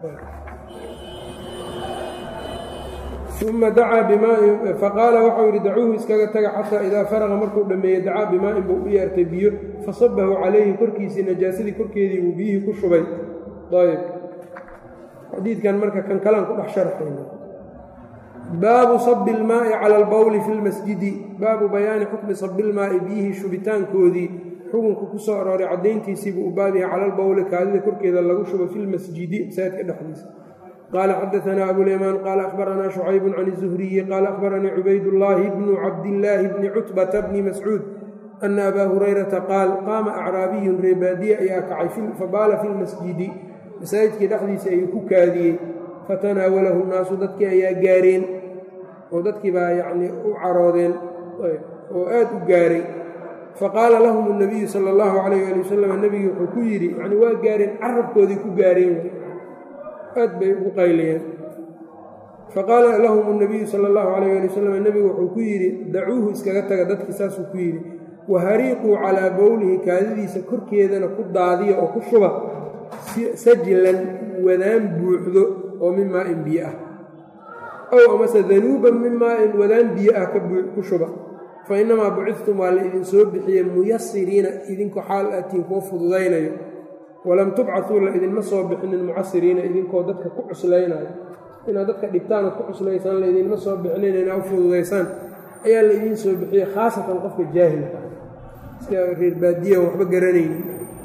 S1: uma dacaa bimaain faqaala waxau yidhi dacuuhu iskaga taga xataa idaa faraqa markuu dhammeeyey dacaa bimaa'in buu u yeertay biyo fasabahu calayhi korkiisii najaasadii korkeedii buu biyihii ku shubay ayb xadiidkan marka kan kalaan ku dhex sharxayna baabu sabi ilmaa'i cala albawli fi lmasjidi baabu bayaani xukmi sabilmaa'i biyihii shubitaankoodii xukunka ku soo arooray caddayntiisiibuu u baab yahay cala albawli kaadida korkeeda lagu shubo fi lmasjidi masaajidka dhexdiisa qaala xadaanaa abulyamaan qaala akhbaranaa shucaybun can izuhriyi qaala akhbaranii cubaydullaahi bnu cabdillaahi bni cutbata bni mascuud ana abaa hurayrata qaal qaama acraabiyun reebaadiye ayaa kacay fabaala fi lmasjidi masaajidkii dhexdiisa ayuu ku kaadiyey fatanaawalahu nnaasu dadkii ayaa gaareen oo dadkii baa yacnii u caroodeen oo aad u gaaray faqaala lahum اnabiyu sala اllahu calayh ali wasalam nebigii wuxuu ku yidhi yacni waa gaareen carabkoodii ku gaareen aad bay ugu qayliyeen faqaala lahum اnabiyu sala اllahu calayh ali wasalam nebigu wuxuu ku yidhi dacuuhu iskaga taga dadkii saasuu ku yidhi wahariiquu calaa bowlihi kaadidiisa korkeedana ku daadiya oo ku shuba sajlan wadaan buuxdo oo min maa'in biyo ah ow amase danuuban min maa'in wadaan biyo ah ku shuba fa innamaa bucidtum waa la idin soo bixiyey muyasiriina idinkoo xaal aatiin kuwa fududaynayo walam tubcasuu la idinma soo bixinin mucasiriina idinkoo dadka ku cuslaynayo inaad dadka dhibtaan ood ku cuslaysaan la idinma soo bixinin inaa u fududaysaan ayaa la idiin soo bixiyey khaasatan qofka jaahilka iska reer baadiya waxba garanaynin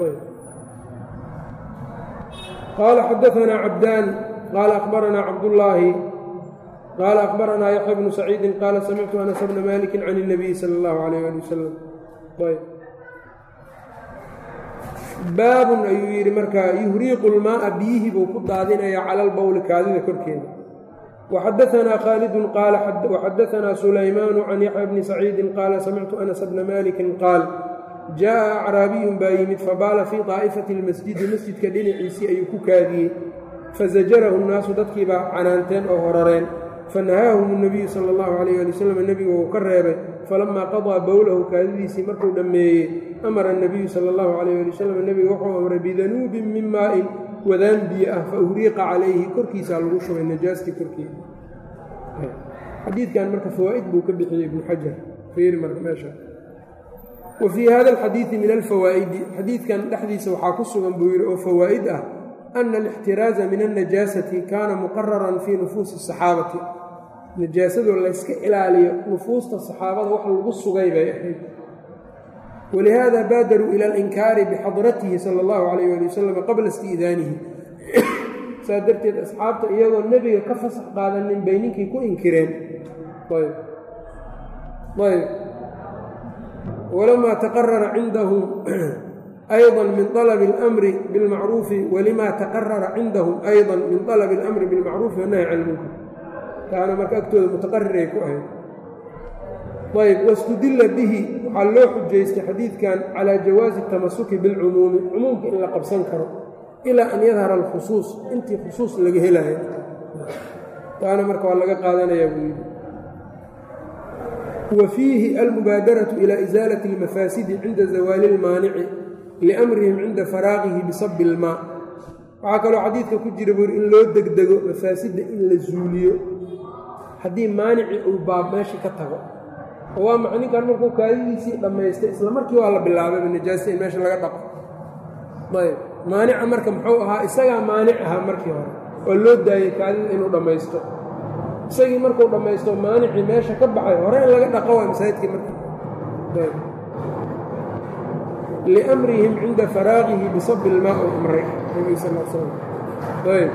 S1: qaala xadaanaa cabdaan qaala akhbaranaa cabdullaahi qaala akhbaranaa yaxya bnu saciidin qaala samictu anas bna maalikin can اnabiyi sala اllahu calayh ali wasalam baabun ayuu yidhi markaa yuhriiqu lmaaa biyihii buu ku daadinayaa cala albawli kaadida korkeeda waxadaanaa khaalidun qaala waxadaanaa sulaymaanu can yaxya bni saciidin qaala samictu anas bna maalikin qaal jaaءa acraabiyun baa yimid fabaala fii daa'ifati اlmasjidi masjidka dhinaciisii ayuu ku kaadiyey fazajarahu nnaasu dadkii baa canaanteen oo horareen fanahaahum الnabiyu sala اllahu calayh ali wasalam nebigu wuu ka reebay falamaa qadaa bowlahu kaadidiisii markuu dhammeeyey amara الnabiyu sala اllahu calayh ali wasalam nebigu wuxuu amray bidanuubin min maa'in wadaan biyo ah fa uhriiqa calayhi korkiisaa lagu shubay najaastii korkeeda xadiidkan marka fawaa'id buu ka bixiyey ibnu xajar fiiri marka meesha wa fii hada alxadiidi min alfawaa'idi xadiidkan dhexdiisa waxaa ku sugan buu yidhi oo fawaa'id ah ana alixtiraaza min alnajaasati kaana muqararan fii nufuusi asaxaabati najaasadoo layska ilaaliyo nufuusta saxaabada wax lagu sugay bay ahayd walihaada baadaruu ila alinkaari bixadratihi sala allahu calayh ali wasalam qabla isti'daanihi saas darteed asxaabta iyagoo nebiga ka fasax qaadanin bay ninkii ku inkireen ayb walamaa taqarara cindahum ayضa min طalb اlmri biاlmacruufi walimaa taqarara cindahum ayضa min طalb اlamri biاlmacruufi wanahy can ilmunkar taana marka agtooda mutaqariray ku ahayd ayb wاstudila bihi waxaa loo xujaystay xadiidkan calى jawaazi الtamasuki biاlcumuumi cumuumka in la qabsan karo ilaa an yadhara اlkhusuus intii khusuus laga helayo taana marka waa laga qaadanayaa buu yidhi wa fiihi almubaadaraةu ilى isaalati اlmafaasidi cinda zawaali اlmaanici liamrihim cinda faraaqihi bisabi ilmaa waxaa kaloo xadiidka ku jira buuri in loo degdego mafaasidda in la zuuliyo haddii maanici uu meeshii ka tago oo waa maxa ninkan markuu kaadidiisii dhammaystay isla markii waa la bilaabay najaasta in meesha laga dhaqo ayb maanica marka muxuu ahaa isagaa maanic ahaa markii hore oo loo daayey kaadida inuu dhammaysto isagii markuu dhammaysto maanicii meesha ka baxay hore in laga dhaqo waa masaajidkii marka liamrihim cinda faraaqihi bisabi ilmaa u amray nabiga sal l slam ayb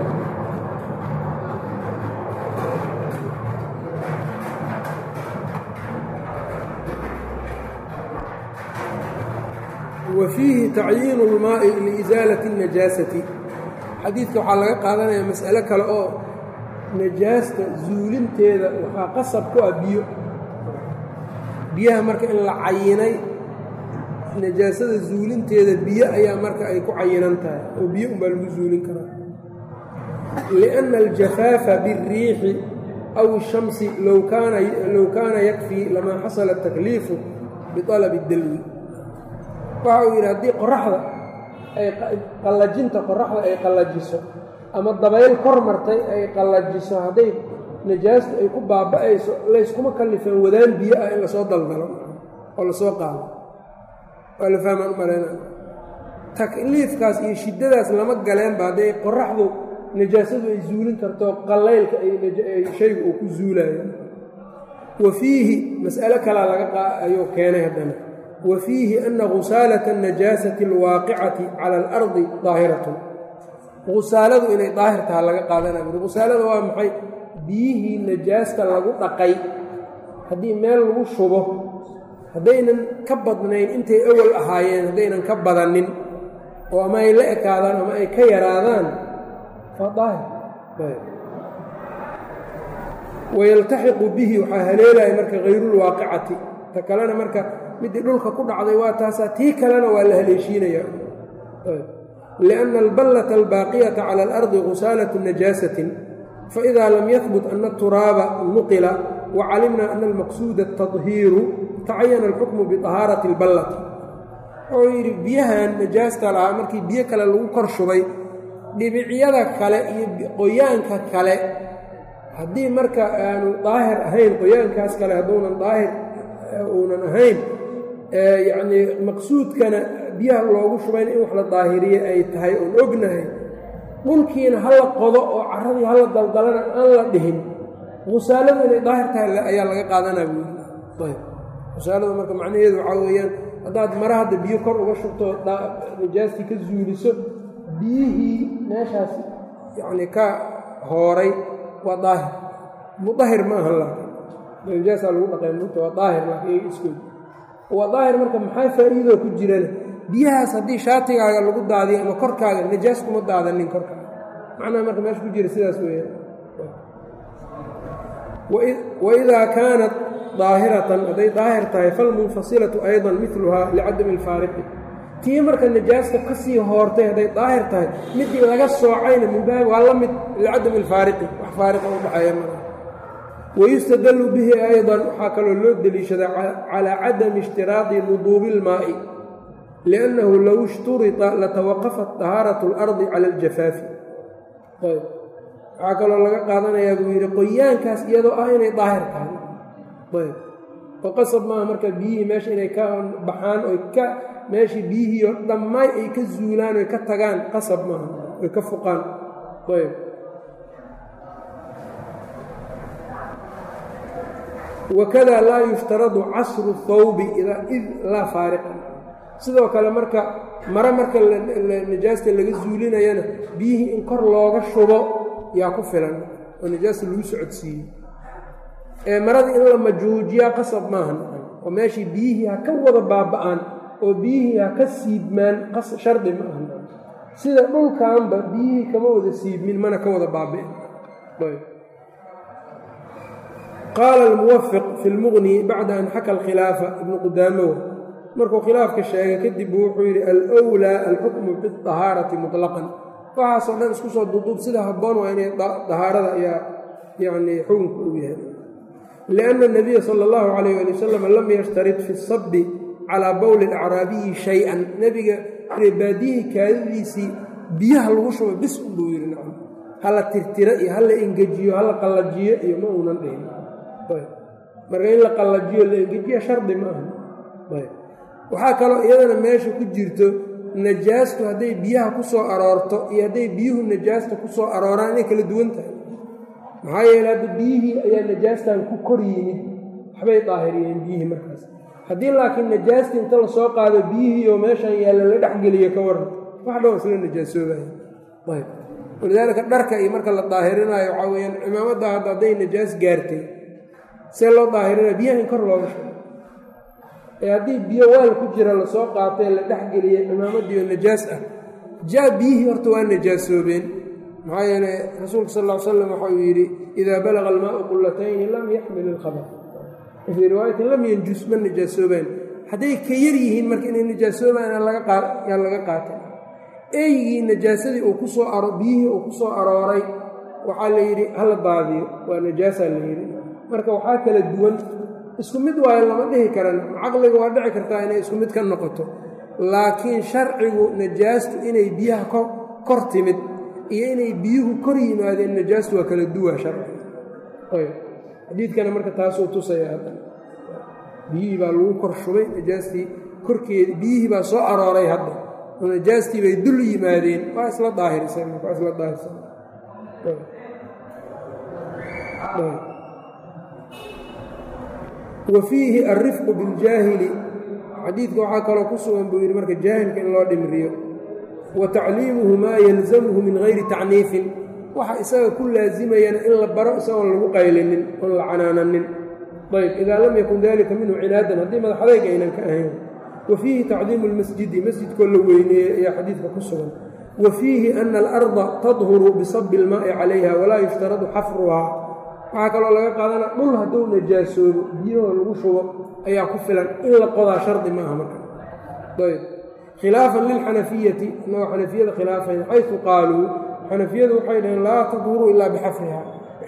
S1: wa fiihi tacyiinu اlmaa'i liisaalati الnajaasati xadiidka waxaa laga qaadanayaa mas'alo kale oo najaasta zuulinteeda waxaa qasab ku ah biyaha marka in la cayinay najaasada zuulinteeda biyo ayaa marka ay ku cayinan tahay oo biyo unbaa lagu zuulin karaa liأnna aljafaafa biالriixi aw الshamsi low kaana yakfii lamaa xasala الtakliifu biطalabi اdalwi waxa uu yidhi haddii qoraxda ay qallajinta qoraxda ay qallajiso ama dabayl kor martay ay qallajiso hadday najaastu ay ku baaba'ayso layskuma kallifeen wadaan biyo ah in lasoo daldalo oo lasoo qaado waa la fahmaan u malaynaa takliifkaas iyo shiddadaas lama galeenba hadday qoraxdu najaasadu ay zuulin karto qallaylka ay shaygu uu ku zuulayo wa fiihi mas'alo kalaa ayuu keenay haddana wa fiihi ana gusaalata الnajaasati اlwaaqicati cala اlardi daahiratun gusaaladu inay daahir taha laga qaadanaya buri gusaalada waa maxay biyihii najaasta lagu dhaqay haddii meel lagu shubo haddaynan ka badnayn intay awal ahaayeen haddaynan ka badanin oo ama ay la ekaadaan ama ay ka yaraadaan waa daahir wayaltaxiqu bihi waxaa haleelaya marka hayruulwaaqicati ta kalena marka midii dhulka ku dhacday waa taasaa tii kalena waa la haleeshiinaya liأnna alballata albaaqiyata cala alardi gusaalatu najaasatin faإida lam yahbut ana aturaaba nuqila wacalimna ana almaqsuuda التaطhiiru tacayana alxukmu biطahaarati اlballati wuxuu yidhi biyahan najaasta lahaa markii biyo kale lagu kor shubay dhibicyada kale iyo qoyaanka kale haddii marka aanu daahir ahayn qoyaankaas kale hadduunan daahir uunan ahayn yacnii maqsuudkana biyaha loogu shubayna in wax la daahiriye ay tahay oon ognahay dhulkiina hala qodo oo carradii hala daldalana aan la dhihin gusaaladu inay daahir tahay ayaa laga qaadanaa buuyb gusaaladu marka macnaheedu waxaa weeyaan haddaad mara hadda biyo kor uga shubto najaastii ka zuuliso biyihii meeshaas yacnii ka hooray waa daahir mudahir ma aha laakiin najaasaa lagu dhaqay mugta waa daahir laakiin iskood waa daahir marka maxaa faa'iidoo ku jirana biyahaas haddii shaatigaaga lagu daadiyo ama korkaaga najaas kuma daadanin korkaaga macnaha marka meesha ku jira sidaas weeyaan waidaa kaanat daahiratan hadday daahir tahay falmunfasilatu aydan miluhaa licadami alfaariqi tii marka najaasta ka sii hoortay hadday daahir tahay midii laga soocayna min baabi waa la mid licadami alfaariqi wax faariqa u dhaxeeya maa wayustadallu bihi aydan waxaa kaloo loo deliishadaa calaa cadami ishtiraadi nuduubi ilmaa'i liannahu low ishturita latawaqafat tahaaratu اlardi cala aljafaafi ayb waxaa kaloo laga qaadanayaa buu yidhi qoyaankaas iyadoo ah inay daahir tahay ayb oo qasab maaha marka biyihii meesha inay ka baxaan oy ka meeshii biyihii oo dhammaay ay ka zuulaan oy ka tagaan qasab maaha oy ka fuqaan ayb wakada laa yushtaradu casru thawbi id laa faariqan sidoo kale marka mare marka najaasta laga zuulinayana biyihii in kor looga shubo yaa ku filan oo najaasta lagu socodsiiyey ee maradii in la majuujiyaa qasab maahan oo meeshii biyihii ha ka wada baaba'aan oo biyihii ha ka siibmaan shardi ma ahan sida dhulkaanba biyihii kama wada siibmin mana ka wada baabi'in qaala almuwafiq fi lmuqni bacda an xaka alkhilaafa ibnu qudaamow markuu khilaafka sheegay kadib buu wuxuu yidhi alwlaa alxukmu biاطahaarati muطlaqan waxaasoo dhan isku soo duduub sida habboon waa inay dahaarada ayaa yacnii xukunka uu yahay lianna الnabiya sala اllahu calayh ali wasalam lam yashtarid fi اsabi calaa bowli اlacraabiyi shay-an nebiga reebaadiyihii kaadidiisii biyaha lagu shubo bis unbuu yidhi nacam hala tirtiro iyo hala engejiyo hala qallajiyo iyo ma uunan dhihin marka in la qallajiyo la engejiya shardi ma aha waxaa kaloo iyadana meesha ku jirto najaastu hadday biyaha ku soo aroorto iyo hadday biyuhu najaasta ku soo arooraan inay kala duwan tahay maxaa yeele hadda biyihii ayaa najaastan ku kor yimid waxbay daahiriyeen biyihii markaas haddii laakiin najaastii inta lasoo qaado biyihii oo meeshan yaalla la dhexgeliyo ka waran wax dhow isla najaasoobaya ayb walidaalika dharka iyo marka la daahirinayo waxaa weyaan cimaamadda hadda hadday najaas gaartay see loo daahirinayo biyaha in kor looga shugo ee haddii biyo waal ku jira lasoo qaatay la dhexgeliyey cimaamadiioo najaas ah biyihii horta waa najaasoobeen maxaa yeele rasuulka sal ll ly slam waxa uu yidhi idaa balaga almaau qullatayni lam yaxmil ilkhabar fii riwaayatin lam yanjus ma najaasoobaan hadday ka yar yihiin marka inay najaasoobaan yaa laga qaatay eygii najaasadii biyihii uu ku soo arooray waxaa la yidhi hala daadiyo waa najaasaa la yidhi marka waxaa kala duwan isku mid waayo lama dhihi karan caqliga waa dhici kartaa inay isku mid ka noqoto laakiin sharcigu najaastu inay biyaha kor timid iyo inay biyuhu kor yimaadeen najaastu waa kala duwaa sharciga xadiidkana marka taasuu tusaya hadda biyihii baa lagu kor shubay najaastii korkeedii biyihii baa soo arooray hadda oo najaastii bay dul yimaadeen waa isla daahirsan wa fiihi alrifqu biljaahili xadiidka waxaa kaloo ku sugan buu yidhi marka jaahilka in loo dhimriyo wa tacliimuhu maa yalzamuhu min hayri tacniifin waxa isaga ku laazimayana in la baro isagoon lagu qaylinin oon la canaananin ayb idaa lam yakun dalika minhu cinaadan haddii madaxadayg aynan ka ahayn wa fiihi tacdiimu lmasjidi masjidkoo la weyneeyey ayaa xadiidka ku sugan wa fiihi ana alarda tadhuru bisabi ilmaa'i calayha walaa yushtaradu xafruhaa waxaa kaloo laga qaadana dhul hadduu najaasoobo biyahoo lagu shubo ayaa ku filan in la qodaa shardi ma aha marka ayb khilaafan lilxanafiyati inagoo xanafiyada khilaafayn xaysu qaaluu xanafiyadu waxay dhaheen laa tadhuru ilaa bixafrihaa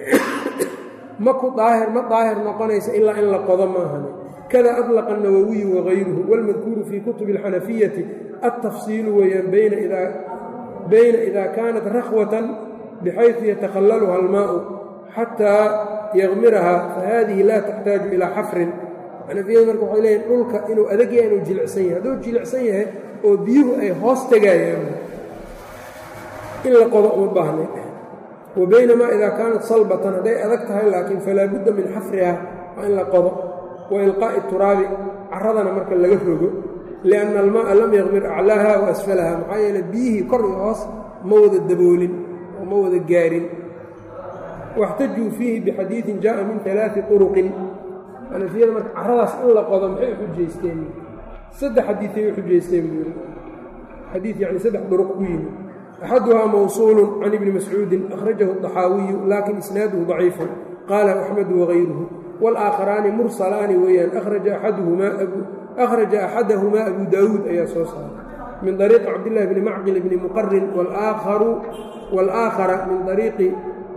S1: ma daahir noqonaysa ilaa in la qodo ma ahane kada adlaqa الnawawiyu wagayruhu wاlmadkuuru fii kutubi اlxanafiyati altafsiilu weeyaan bayna ida kaanat rakhwatan bxayثu yatakhallaluha almaau xataa yakmiraha fahadihi laa taxtaaju ilaa xafrin xanafiyadu marka waxay leeyihin dhulka inuu adag yahay inuu jilicsan yahay hadduu jilicsan yahay oo biyuhu ay hoos tegayaan in la qodo uma baahnay wa baynamaa idaa kaanat salbatan hadday adag tahay laakiin falaa budda min xafriha waa in la qodo wa ilqaa'i turaabi caradana marka laga rogo lianna almaaa lam yakmir aclaaha wa asfalaha maxaa yeele biyihii kor iyo hoos ma wada daboolin oo ma wada gaarin waxtajuu fiihi bixadiidin jaءa min 3 turuqin xanafiyada marka caradaas in la qodo maxay u xujaysteen 3 xadiiay u xujaysteen buu yiri xadiid yani 3 duruq ku yimi axaduhaa mawsuulu can ibni mascuudin akhrajahu الطaxaawiyu laakin isnaaduhu ضaciifu qalahu axmedu wagayruhu wاlaakharaani mursalaani weeyaan akhraja axadahumaa abu daawuud ayaa soo saaray min طariiqi cabdillahi bni macqil bni muqarin wاlaakhara min طariiqi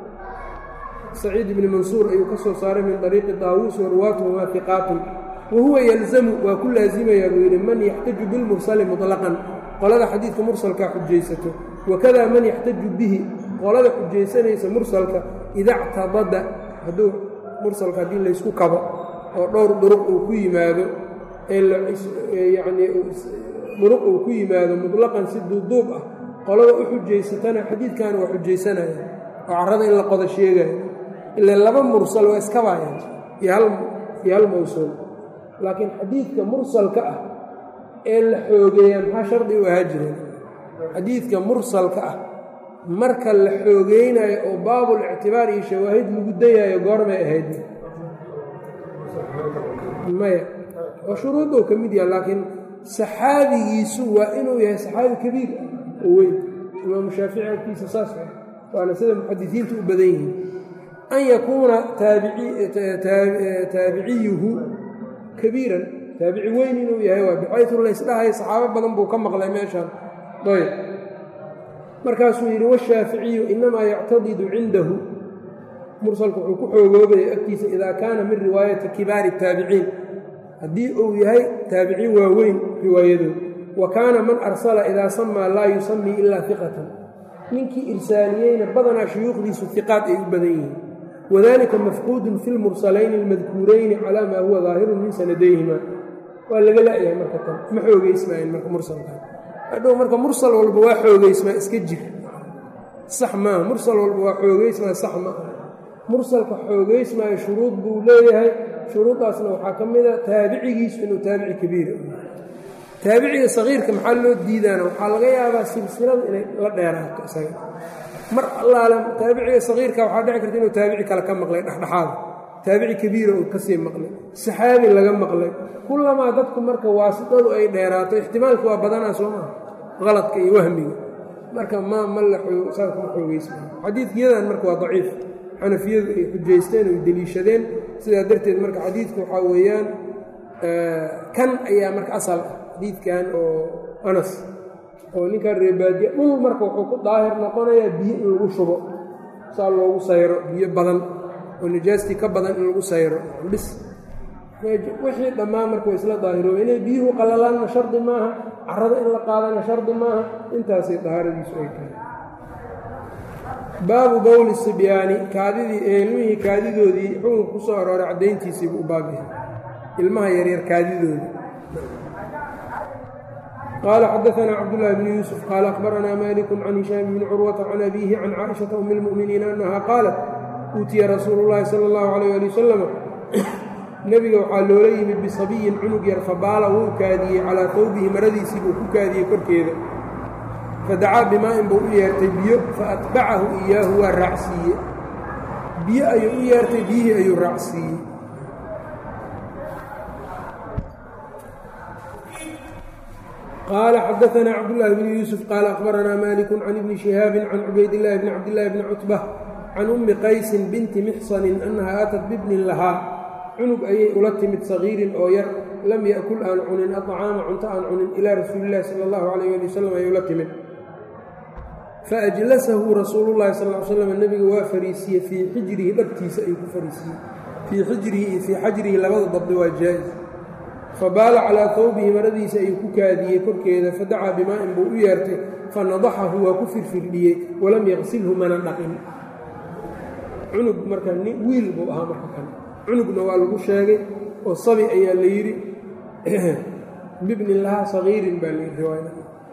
S1: saciid bni mansuur ayuu ka soo saaray min طariiqi daawuus warwaatuhumaa hiqaatun wahuwa yalzamu waa ku laasimayaa buu yidhi man yaxtaju bilmursali muطlaqan qolada xadiidka mursalkaa xujaysato wakada man yaxtaju bihi qolada xujaysanaysa mursalka ida ctadada hadduu mursalka haddii laysku kabo oo dhowr duruq uu ku yimaado yani duruq uu ku yimaado muطlaqan si duuduub ah qolada u xujaysatana xadiidkan waa xujaysanaya oo carrada in la qodo sheegaya ila 2 mursal waa iskabaayaan iyo hal mawsuul laakiin xadiidka mursalka ah ee la xoogeeya maxaa shardi u ahaa jireen xadiidka mursalka ah marka la xoogeynayo oo baabulictibaar iyo shawaahid lagu dayaayo goormay ahayd maya oo shuruudou ka mid yaha laakiin saxaabigiisu waa inuu yahay saxaabi kabiir oo weyn imaamu shaafici agtiisa saas waana sida muxadisiinta u badan yihiin an yakuuna taabiciyuhu kabiiran taabici weyn inuu yahay waa bixaytu laysdhahay saxaabo badan buu ka maqlay meeshaan ayb markaasuu yidhi washaaficiyu inamaa yactadidu cindahu mursalku wuxuu ku xoogoobaya agtiisa idaa kaana min riwaayati kibaari taabiciin haddii uu yahay taabiciin waaweyn riwaayadood wa kaana man arsala idaa samaa laa yusamii ilaa hiqatan ninkii irsaaliyeyna badanaa shuyuukhdiisu hiqaad ay u badan yihiin wadalika mafquudun fi lmursalayni almadkuurayni calaa maa huwa daahirun min sanadayhima waa laga la'yahay marka tan ma xoogeysmaayen marka mursalkan hadhow marka mursal walba waa xoogeysmaa iska jir sax maaha mursal walba waa xoogeysmaa sax maaha mursalka xoogeysmaayo shuruud buu leeyahay shuruuddaasna waxaa ka mida taabicigiisu inuu taabici kabiira taabiciga sagiirka maxaa loo diidaana waxaa laga yaabaa silsilada inay la dheeraato isaga mar allaala taabiciga sagiirka waxaa dhici karta inuu taabici kale ka maqlay dhexdhexaada taabici kabiira uu ka sii maqlay saxaabi laga maqlay kullamaa dadku marka waasitadu ay dheeraato ixtimaalka waa badanaa soo maha qaladka iyo wahmiga marka saas ma xoogeysma xadiidyadan marka waa daciif xanafiyadu ay xujaysteen oy deliishadeen sidaa darteed marka xadiidku waxaa weeyaan kan ayaa marka asal ah xadiidkan oo anas oo ninkan reebaadiya dhul marka wuxuu ku daahir noqonayaa biyo in lagu shubo saa loogu sayro biyo badan oo nijaastii ka badan in lagu sayro bis wixii dhammaan marka waa isla daahirooba inay biyuhu qalalaanna shardi maaha carrada in la qaadana shardi maaha intaasay dahaaradiisu ay tahay baabu bowli sibyaani kaadidii ilmihii kaadidoodii xukunka ku soo arooray caddayntiisiibuu u baab yahay ilmaha yaryar kaadidoodii qaala xadaanaa cabdullaahi bni yuusuf qaala akhbaranaa maaliku can hishaam bni curwata can abiihi can caaishata umi lmu'miniina annahaa qaalat uutiya rasuulu llaahi sala allahu calayh ali wasalam nebiga waxaa loola yimid bisabiyin cunug yar fabaala wuu kaadiyey calaa tawbihi maradiisii buu ku kaadiyey korkeeda fadacaa bimaa'in buu u yeertay biyo faatbacahu iyaahu waa raacsiiye biyo ayuu u yeertay biyihii ayuu raacsiiyey qaala xadaanaa cabdullaahi bni yuusuf qaala akhbaranaa maaliku can ibni shihaabin can cubaydillaahi bni cabdillaahi bni cutbah can ummi qaysin binti mixsanin annaha aatat bibnin lahaa cunug ayay ula timid sagiirin oo yar lam ya'kul aan cunin aطcaama cunto aan cunin ilaa rasuulillahi sala allahu calayh ali wasalam ayay ula timid faajlasahu rasuulullahi sal ly slam nebiga waa fariisiye fii xijrihi dhabtiisa ayuu ku fariisiiyey fii xijrihi iyo fii xajrihi labada dabdi waa jaa-is fabaala calaa tawbihi maradiisa ayuu ku kaadiyey korkeeda fadacaa bimaa'in buu u yeertay fanadaxahu waa ku firfirdhiyey walam yaqsilhu mana dhaqin cunug marka wiil buu ahaa marka kan cunugna waa lagu sheegay oo sabi ayaa la yidhi bibnin lahaa sagiirin baa layidhi riwaayada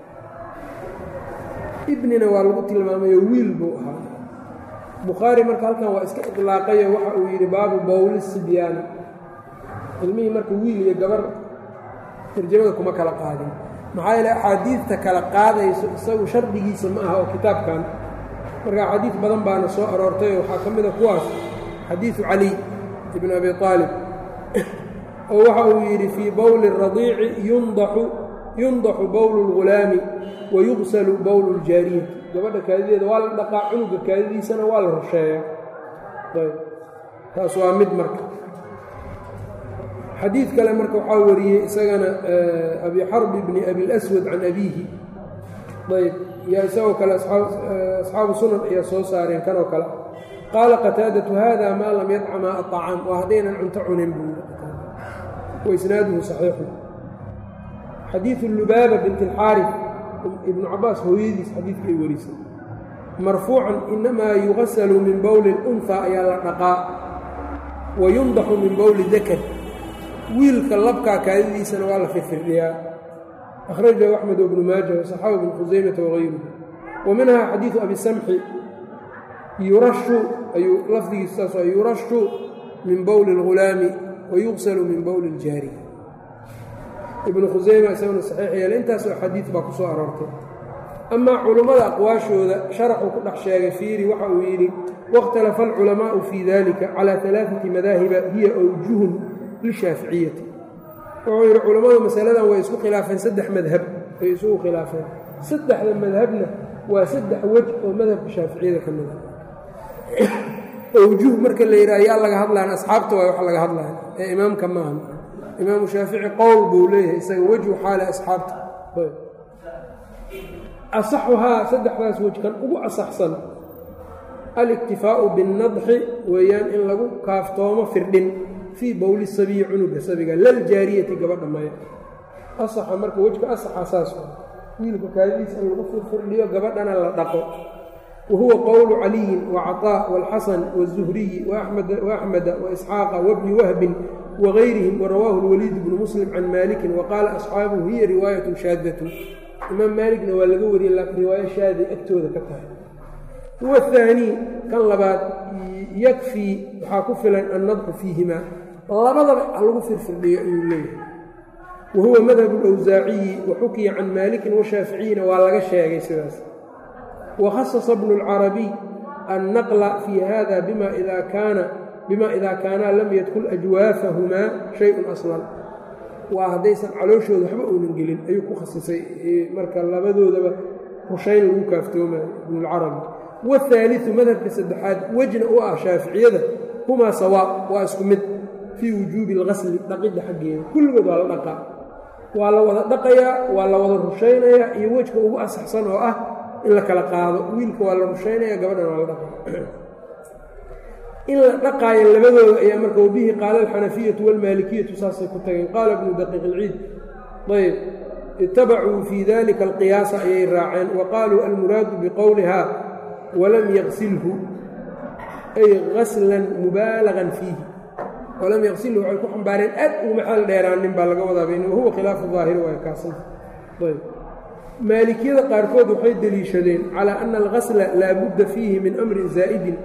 S1: ibnina waa lagu tilmaamayo wiil buu ahaa bukhaari marka halkan waa iska idlaaqayo waxa uu yidhi baabu bowli sibyaani ilmihii marka wiil iyo gabar tarjamada kuma kala qaadin maxaa yeele axaadiidta kala qaadayso isagu shardigiisa ma aha oo kitaabkan marka axaadiid badan baana soo aroortay oo waxaa ka mid a kuwaas xadiidu caliy ibn abi aalib oo waxa uu yidhi fii bowli radiici yundaxu bowlu اlghulaami wa yugsalu bowlu اljaariyati gabadha kaadideeda waa la dhaqaa cunuga kaadidiisana waa la rusheeyaa taas waa mid marka xadiid kale marka waxaa wariyey isagana abi xarbi bni abilaswad can abiihi ayb yaa isagoo kale asxaabu sunan ayaa soo saareen kanoo kale qaala qataadatu hada maa lam yadcamaa aطacaam waa haddaynan cunto cunin buu waisnaaduhu saxiixu xadiidu lubaaba bint اlxaarif ibnu cabaas hooyadiis xadiidka ay warisay marfuucan inamaa yugasalu min bowli اlunhaa ayaa la dhaqaa wa yundaxu min bowli dakar wiilka labkaa kaadidiisana waa la firfirdhiyaa akhrajahu axmed bnu maaja wasaxaabu bnu khusaymata wagayruhu wa minhaa xadiidu abi samxi yurashu ayuu lafdigiisu saas yurashu min bowli اlghulaami wa yugsalu min bowli اljaariya ibnu khusayma isaguna saxiix yeele intaasoo xadiid baa ku soo aroortay amaa culummada aqwaashooda sharaxuu ku dhex sheegay fiiri waxa uu yidhi wاkhtalafa alculamaa'u fii dalika calaa alaaثati madaahiba hiya awjuhun lishaaficiyati wuxuu yidhi culammadu masaladan way isku khilaafeen saddex madhab ay isugu khilaafeen saddexda madhabna waa saddex wej oo madhabka shaaficiyada ka mida awjuh marka la yidhaha yaa laga hadlaan asxaabta waay wax laga hadlaya ee imaamka maaha imaamu shaafici qowl buu leeyahay isaga wejhu xaale asxaabta asaxuhaa saddexdaas wejkan ugu asaxsan aliktifaa'u binnadxi weeyaan in lagu kaaftoomo firdhin fii bowli sabiyi cunuga sabiga laljaariyati gabadha maya asaxa marka wejka asaxa saas wiilka kaadidiisa in lagu firfirdhiyo gabadhana la dhaqo wahuwa qowlu caliyin wacaطaa wاlxasan wالzuhriyi وaxmeda وaisxaaqa wabni wahbin wagayrihim warawaahu اlwaliid bnu muslim can maalikin waqaala asxaabuhu hiya riwaayaة shaadatu imaam maaligna waa laga wariyey laakiin riwaayo shaaday agtooda ka tahay huwa الثaanii kan labaad yakfii waxaa ku filan annadxu fiihima labadaba lagu firfirdhiyo ayuu leeyahay wahuwa madhabu اlawsaaciyi waxukiya can maalikin washaaficiyina waa laga sheegay sidaas wakhasasa bnu اlcarabiy annaqla fii hada bima idaa kaanaa lam yadkul ajwaafahumaa shayun aslan waa haddaysan calooshooda waxba uunan gelin ayuu ku khasisay marka labadoodaba rushayn lagu kaaftoomayo ibnu اlcarabi wاhaaliثu madhabka saddexaad wejna u ah shaaficiyada humaa sawaa waa isku mid fii wujuubi اlgasli dhaqidda xaggeeda kulligood waa la dhaqaa waa la wada dhaqayaa waa la wada rushaynayaa iyo wejka ugu asaxsan oo ah in la kala qaado wiilka waa la rushaynaya gabadhan waa la dhaqaya in la dhaqaayo labadooda ayaa marka wabihi qaala alxanafiyatu wاlmaalikiyatu saasay ku tageen qaala ibnu daqiiq ilciid ayb itabacuu fii dalika alqiyaasa ayay raaceen wa qaaluu almuraadu biqowliha walam yaqsilhu ay gaslan mubaalagan fiihi walam yaqsilhu waxay ku xambaareen aad uguma xeel dheeraanin baa laga wadaa bayni wahuwa khilaafu daahiri waa kaasanta ayb maalikiyada qaarkood waxay deliishadeen calaa ana algasla laa budda fiihi min amrin zaa'idin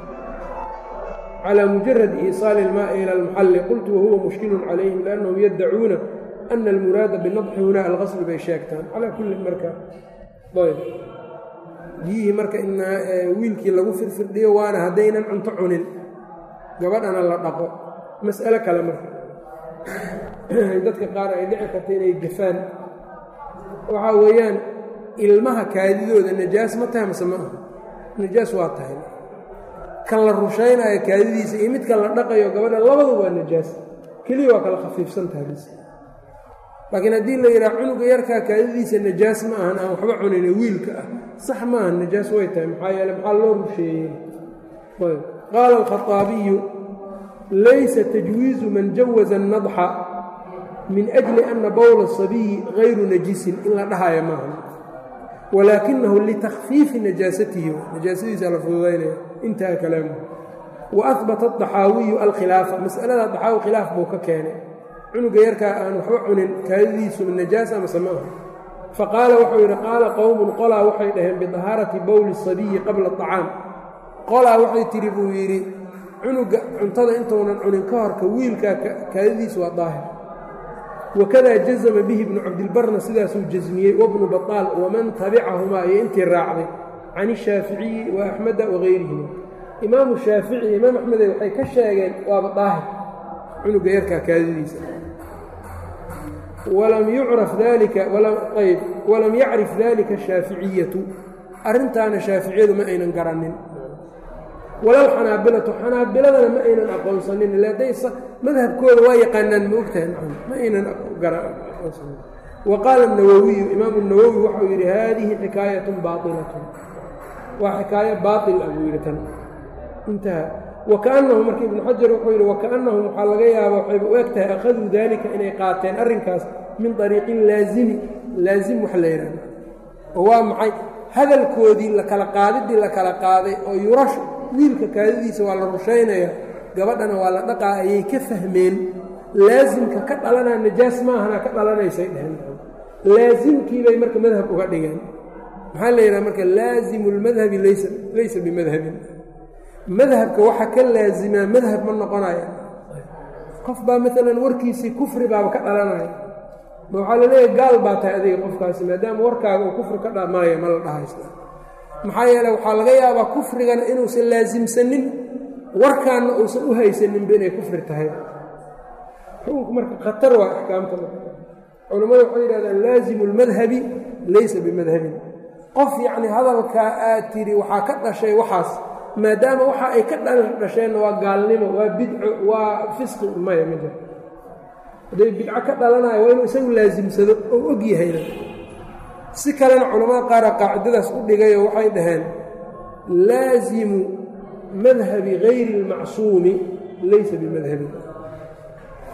S1: calى mujarad iisaali اlmaai ilى اlmuxalli qultu wahuwa mushkilun calayhim liannahum yaddacuuna ana almuraada binadxi hunaa algasl bay sheegtaan calaa kullin marka ayb biyihii marka in wiilkii lagu firfirdhiyo waana haddaynan cunto cunin gabadhana la dhaqo mas'alo kale marka dadka qaar ay dhici karta inay gafaan waxaa weeyaan ilmaha kaadidooda najaas ma tahay mase ma aha najaas waa tahay kan la rushaynaayo kaadidiisa iyo midkan la dhaqayo gabadha labadu waa najaas keliya waa kala khafiifsan tahay bis laakiin haddii la yidhaha cunuga yarkaa kaadidiisa najaas ma ahan aan waxba cunine wiilka ah sax ma ahan najaas way tahay maxaa yeele maxaa loo rusheeyey ayb qaala alkhaطaabiyu laysa tajwiizu man jawaza annadxa min ajli ana bowla asabiyi gayru najisin in la dhahayo maaha walaakinahu litakfiifi najaasatihi najaasadiisa la fududaynaya intaha kalaamuhu wa ahbata adaxaawiyu alkhilaafa mas'alada daxaawi khilaaf buu ka keenay cunuga yarkaa aan waxba cunin kaadidiisu najaas amase ma aha faqaala wuxuu yidhi qaala qowmun qolaa waxay dhaheen bidahaarati bowli sabiyi qabla aطacaam qolaa waxay tidhi buu yidhi cunuga cuntada intuunan cunin ka horka wiilkaa kaadidiisu waa daahir wakadaa jazama bihi ibnu cabdilbarna sidaasuu jasmiyey wabnu baطaal waman tabicahumaa iyo intii raacday can ishaaficiyi wa axmeda wagayrihima imaamu shaafici iyo imaam axmede waxay ka sheegeen waaba daahir cunuga yarkaa kaadidiisa walam yacrif dalika ashaaficiyatu arrintaana shaaficiyadu ma aynan garanin walalxanaabilatu xanaabiladana ma aynan aqoonsanin leday madhabkooda waa yaqaanaan ma ogtahay ma aynan aqoonsanin wa qaala الnawowiyu imaamu الnawowi waxau yidhi haadihi xikaayat baailatun waa xikaayo baail ah buu yidhi tan intaha wakaأnahu marka ibnu xajar wuxuu yidhi wakaأnahum waxaa laga yaaba waxayba u eg tahay akhaduu dalika inay qaateen arrinkaas min طariiqin laazimi laazim wax la yidhahdo oo waa maxay hadalkoodii lakala qaadidii la kala qaaday oo yurash wiilka kaadidiisa waa la rushaynaya gabadhana waa la dhaqaa ayay ka fahmeen laasimka ka dhalanaa najaas maahana ka dhalanaysay dheheen laasimkiibay marka madhab uga dhigeen maxaa la yidhaha marka laazimu اlmadhabi laysa bimadhabin madhabka waxa ka laazimaa madhab ma noqonaya qof baa maalan warkiisii kufri baaba ka dhalanaya ma waxaa laleeyahay gaal baa tahay adiga qofkaasi maadaama warkaaga uu kufri ka dhamaayo ma la dhahaysta maxaa yeele waxaa laga yaabaa kufrigana inuusan laasimsanin warkaanna uusan u haysaninba inay kufri tahay xukunku marka khatar waa axkaamta culammada waxay yidhahdaan laazimu اlmadhabi laysa bimadhabin qof yacni hadalkaa aad tidhi waxaa ka dhashay waxaas maadaama waxa ay ka dhasheenna waa gaalnimo waa bidco waa fisqi maya ma jiro hadday bidco ka dhalanayo waa inuu isagu laasimsado oo og yahayna si kalena culamada qaara qaacidadaas u dhigayoo waxay dhaheen laasimu madhabi gayri اlmacsuumi laysa bimadhabin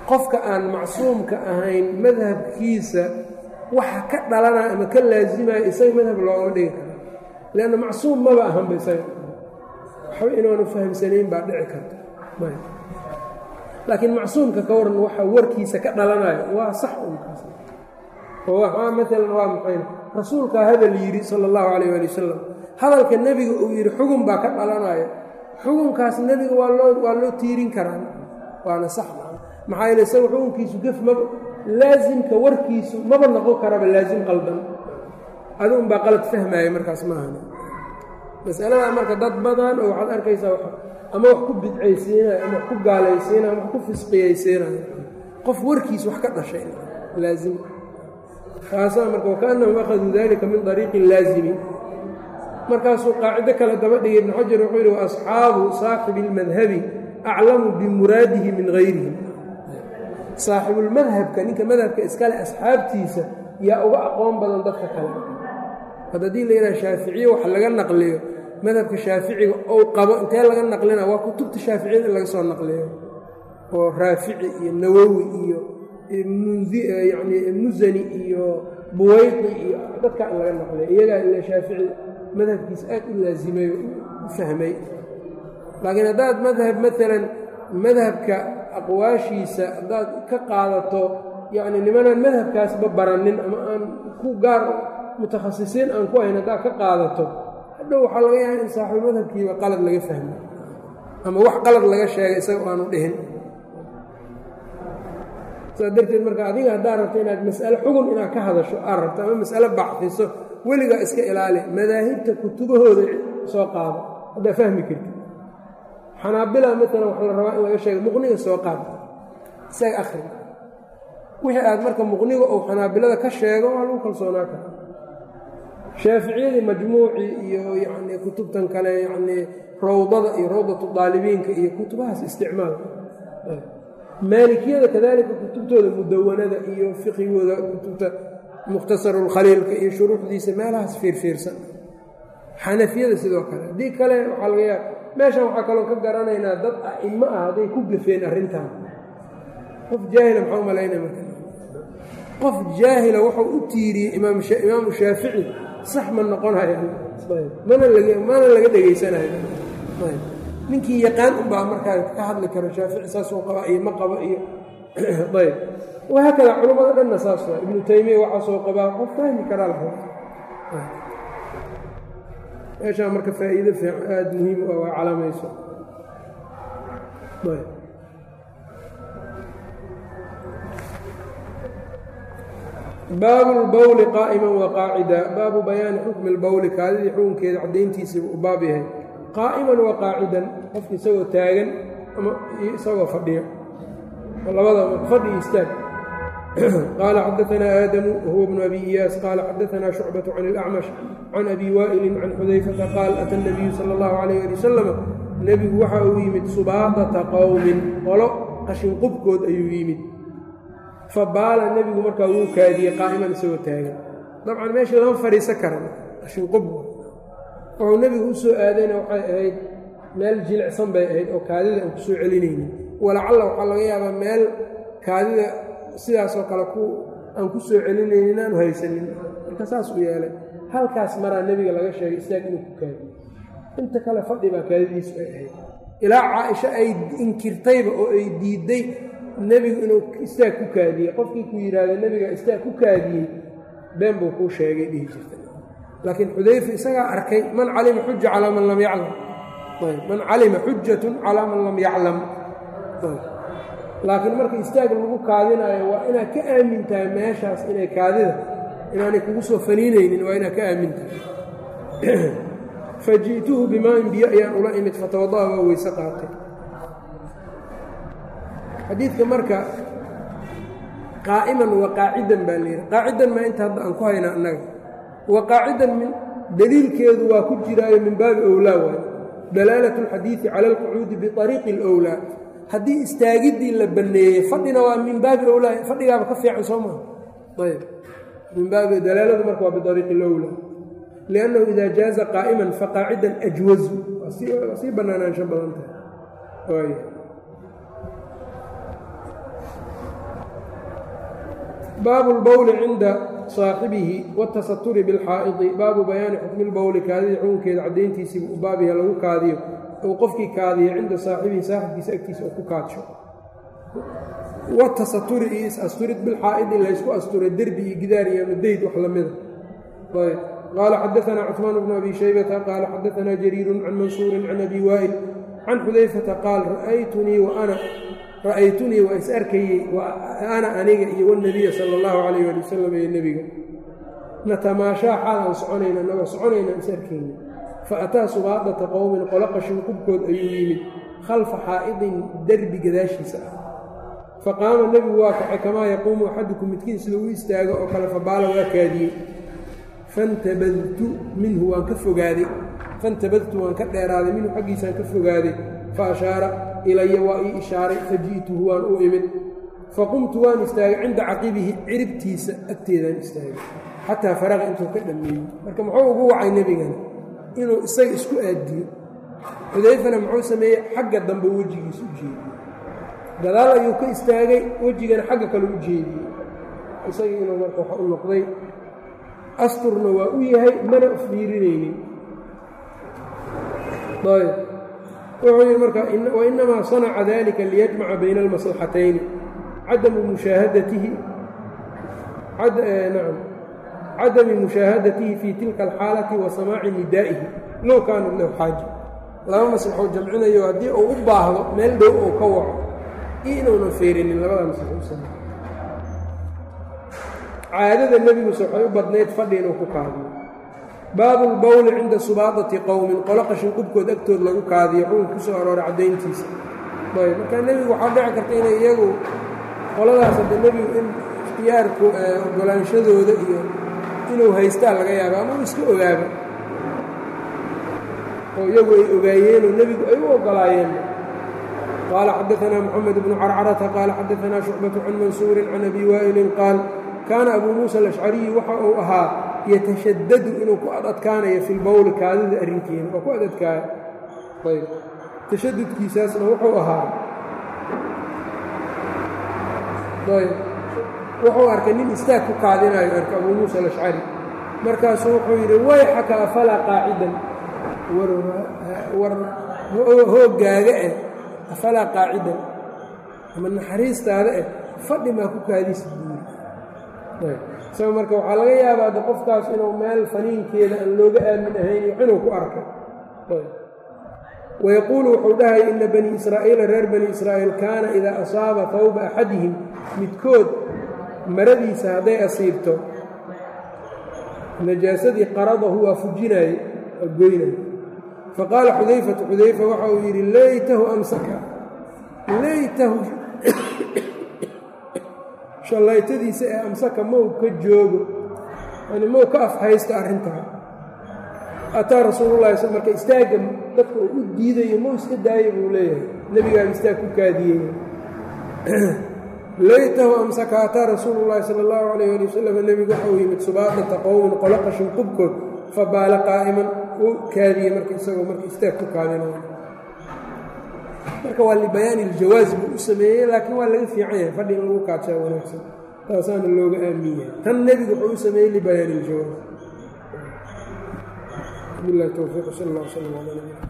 S1: qofka aan macsuumka ahayn madhabkiisa waxa ka dhalanaya ama ka laazimaya isaga madhab looma dhigi karo leanna macsuum maba ahanba isaga waxba inaanu fahamsanayn baa dhici karta laakiin macsuumka ka waran waxa warkiisa ka dhalanayo waa sax unkaas oo waxaa maalan waa maxay rasuulkaa hadal yidhi sala allahu calayh waali wasalam hadalka nebiga uu yidhi xugun baa ka dhalanaya xugunkaas nebiga waa loo tiirin karaa waana sax maxaa yeele isaga xukunkiisu gef maba laasimka warkiisu maba noqon karaba laasim qaldan adun baa qalad fahmaya markaas maahan masaladaa marka dad badan oo waxaad arkaysaa ama wax ku bidcaysiinayo ama wax ku gaalaysiinayo ama wax ku fisqiyaysiinayo qof warkiisu wax ka dhashay laazim kaasaa marka wakaannahum akhaduu dalika min dariiqi laazimi markaasuu qaacido kale daba dhigay ibnu xajar wuxuu yidhi waasxaabu saaxibi اlmadhabi aclamu bimuraadihi min gayrihi saaxibulmadhabka ninka madhabka iskale asxaabtiisa yaa uga aqoon badan dadka kale haddii la yidhaha shaaficiye wax laga naqliyo madhabka shaaficiga ou qabo intee laga naqlina waa kutubta shaaficiyada in laga soo naqliyo oo raafici iyo nawowi iyo yani musani iyo buwayqi iyo dadka in laga naqliyo iyagaa ila shaafici madhabkiisa aad u laazimay oo u fahmay laakiin haddaad madhab maalan madhabka aqwaashiisa haddaad ka qaadato yacni nimanaan madhabkaasba baranin ama aan ku gaar mutakhasisiin aan ku hayn haddaad ka qaadato hadhow waxaa laga yahay in saaxibu madhabkiiba qalad laga fahmo ama wax qalad laga sheegay isaga aanu dhihin saas darteed marka adiga haddaad rabto inaad mas'ale xugun inaad ka hadasho aad rabto ama mas'ale baxfiso weligaa iska ilaali madaahibta kutubahooda soo qaado haddaad fahmi kartid xanaabila maalan waxaa la rabaa in laga sheega muqniga soo qaado isaga akhri wixii aad marka muqniga ou xanaabilada ka sheego waa lagu kalsoonaa kara shaaficiyadii majmuucii iyo yacni kutubtan kale yacnii rawdada iyo rawdatu daalibiinka iyo kutubahaas isticmaalka maalikiyada kadalika kutubtooda mudawanada iyo fiqigooda kutubta mukhtasarulkhaliilka iyo shuruuxdiisa meelahaas fiirfiirsan xanafiyada sidoo kale haddii kale waxaa laga yaaba meeshan waxaa kaloo ka garanaynaa dad a'imo ah hadday ku gafeen arrintan qof jaahila maxaa u malaynaya marka qof jaahila wuxuu u tiiriyey imaamu shaafici sax ma noqonaya mana laga dhegaysanayo ninkii yaqaan unbaa markaa ka hadli karo shaafici saasuu qaba iyo ma qabo iyo ayb wahaakada culammada dhanna saas waa ibnu taymiya waxaasoo qabaa qof fahmi karaa la meeshaa marka faa'iido fiican aada muhiim u ah waa calaamayso baabu lbowli qaa'iman wa qaacida baabu bayaani xukmi lbowli kaadidii xukunkeeda caddayntiisiiba u baab yahay qaa'iman wa qaacidan qofka isagoo taagan ama isagoo fadhiyo labadaba fadhi istaag qaala xadaanaa aadamu wahuwa bnu abi iyaas qaala xadaanaa shucbatu can ilacmash can abi waa'ilin can xudayfata qaal ata nabiyu sala allahu calayh ali wasalam nebigu waxa uu yimid subaaqata qowmin qolo qashinqubkood ayuu yimid fa baala nebigu markaa wuu kaadiyey qaa'iman isagoo taagan dabcan meesha lama fadhiisan karan qashinqub wuxuu nebigu u soo aadayna waxay ahayd meel jilicsan bay ahayd oo kaadida aan ku soo celinaynin walacalla waxaa laga yaabaa meel kaadida sidaasoo kale aan ku soo celinaynin inaanu haysanin marka saas u yeelay halkaas maraa nebiga laga sheegay istaag inuu ku kaadiyo inta kale fadhi baa kaadidiisu ay ahayd ilaa caaisha ay inkirtayba oo ay diidday nebigu inuu istaag ku kaadiyey qofkii ku yidhaahda nebiga istaag ku kaadiyey been buu kuu sheegay dhihi jirtay laakiin xudayfa isagaa arkay man calima xuja calaa man lam yaclam man calima xujatun calaa man lam yaclam laakiin marka istaag lagu kaadinayo waa inaad ka aamin tahay meeshaas inay kaadida inaanay kugu soo faniinaynin waa inaad ka aamin tahay faji'tuhu bimaa'in biyo ayaan ula imid fatawada'a waa weyse qaatay xadiidka marka qaa'iman wa qaacidan baa la yidhi qaacidan maa inta hadda aan ku haynaa annaga wa qaacidan min daliilkeedu waa ku jiraayo min baabi owlaa waayo dalaalatu alxadiidi cala alqucuudi biariiqi alowlaa haddii istaagiddii la banneeyey fadhina waa min baabi owlaa fadhigaaba ka fiican soo maha ayb min baabi dalaaladu marka waa biariiqi alowlaa liannahu idaa jaaza qaa'iman faqaacidan ajwazu waa sii bannaanaansho badan tahay baabu اlbowli cinda saaxibihi wاtasaturi biاlxaa'idi baabu bayaani xukmi اlbowli kaadida xukunkeeda caddayntiisiiba u baabiha lagu kaadiyo ou qofkii kaadiyo cinda saaxibihi saaxibkiisa agtiisa oo ku kaadsho watasaturi iyo is-asturid bilxaa'idi laysku asturo derbi iyo gidaar iyo amadeyd wax lamida ayb qaala xadaanaa cuثmaan bnu abi shaybata qaala xadaanaa jariiru can mansuurin can abi waa'il can xudayfata qaal ra'aytunii waa is arkayey ana aniga iyo wاnabiya sala اllahu calayh ali wasalam iyo nebiga natamaashaa xaal aan soconayna anagoo soconaynaan is arkayna faataa subaadata qowmin qolo qashin qubkood ayuu yimid khalfa xaa'idin derbi gadaashiisa ah faqaama nebigu waa kacay kamaa yaquumu axadukum midkiin sida u istaago oo kale fabaala waa kaadiyey fantabadtu minhu waan ka fogaaday fantabadtu waan ka dheeraaday minhu xaggiisaan ka fogaaday fa ashaara ilaya waa ii ishaaray faji'tuhu waan u imid faqumtu waan istaagay cinda caqibihi ciribtiisa agteedaan istaagay xataa faraqa intuu ka dhammeeyey marka muxuu ugu wacay nebigana inuu isaga isku aadiyo xudayfana muxuu sameeyey xagga dambe wejigiisa u jeediyey gadaal ayuu ka istaagay wejigana xagga kale u jeediyey isaga inuu marka waxa u noqday asturna waa u yahay mana fiirinaynin ayb wuxuu yidhi marka wainamaa sanaca dalika liyajmaca bayna almaslaxatayni cadamu mushaahadatihi fii tilka alxaalati wa samaaci nidaa'ihi low kaanat lahu xaaja laba maslaxoo jamcinayo haddii uu u baahdo meel dhow oo ka waco iyo inuunan feerinin labada maslaxo u samey caadada nebigusa waxay u badnayd fadhi inuu ku kaadiyo baabu lbowli cinda subaadati qowmin qolo qashin qubkood agtood lagu kaadiyo xukun ku soo arooray caddayntiisa ayb marka nebigu waxaa dhici karta inay iyagu qoladaas hadda nebigu in ikhtiyaarku ogolaanshadooda iyo inuu haystaa laga yaaba ama uu iska ogaaba oo iyagu ay ogaayeenoo nebigu ay u ogolaayeen qaala xadaanaa moxamed bnu carcarata qaala xadaanaa shucbatu can mansuurin can abi waa'ilin qaal kaana abuu muusa alashcariyi waxa uu ahaa yatashadadu inuu ku adadkaanayo fi lbowli kaadida arrinkeeda oo ku adadkaaya ayb tashadudkiisaasna wuxuu ahaa ayb wuxuu arkay nin istaag ku kaadinayo arka abuu muusa alashcari markaasuu wuxuu yidhi wayxaka afalaa qaacidan war hooggaaga eh afalaa qaacidan ama naxariistaada eh fadhi maa ku kaadisid buuri isaga marka waxaa laga yaabaa de qofkaas inuu meel faniinkeeda aan looga aamin ahayn iyo inuu ku arkay wayaquulu wuxuu dhahaya ina bani israa'iila reer bani israa'iil kaana idaa asaaba tawba axadihim midkood maradiisa hadday asiibto najaasadii qaradahu waa fujinaaye waa goynaaye faqaala xudayfatu xudayfa waxa uu yidhi laytahu amsaka laytahu shallaytadiisa ee amsaka mow ka joogo yani mow ka afhaysto arrintaa ataa rasuulullahi marka istaagga dadka uu u diidayo mow iska daayo buu leeyahay nebigaa istaag ku kaadiyey laytahu amsaka ataa rasuulullahi sala allahu calayh ali wasalam nebigu waxa uu yimid subaadata qowmin qolo qashin qubkood fabaala qaa'iman uu kaadiyey marka isagoo marka istaag ku kaadinayo marka waa libayaani iljawaaz buu u sameeyey laakiin waa laga fiican yahay fadhi in lagu kaadshaa wanaagsan taasaana looga aamin yahay tan nebigu wuxuu u sameeyey libayaani iljawaaz billahi towfiiq sal allah wslam ala nabina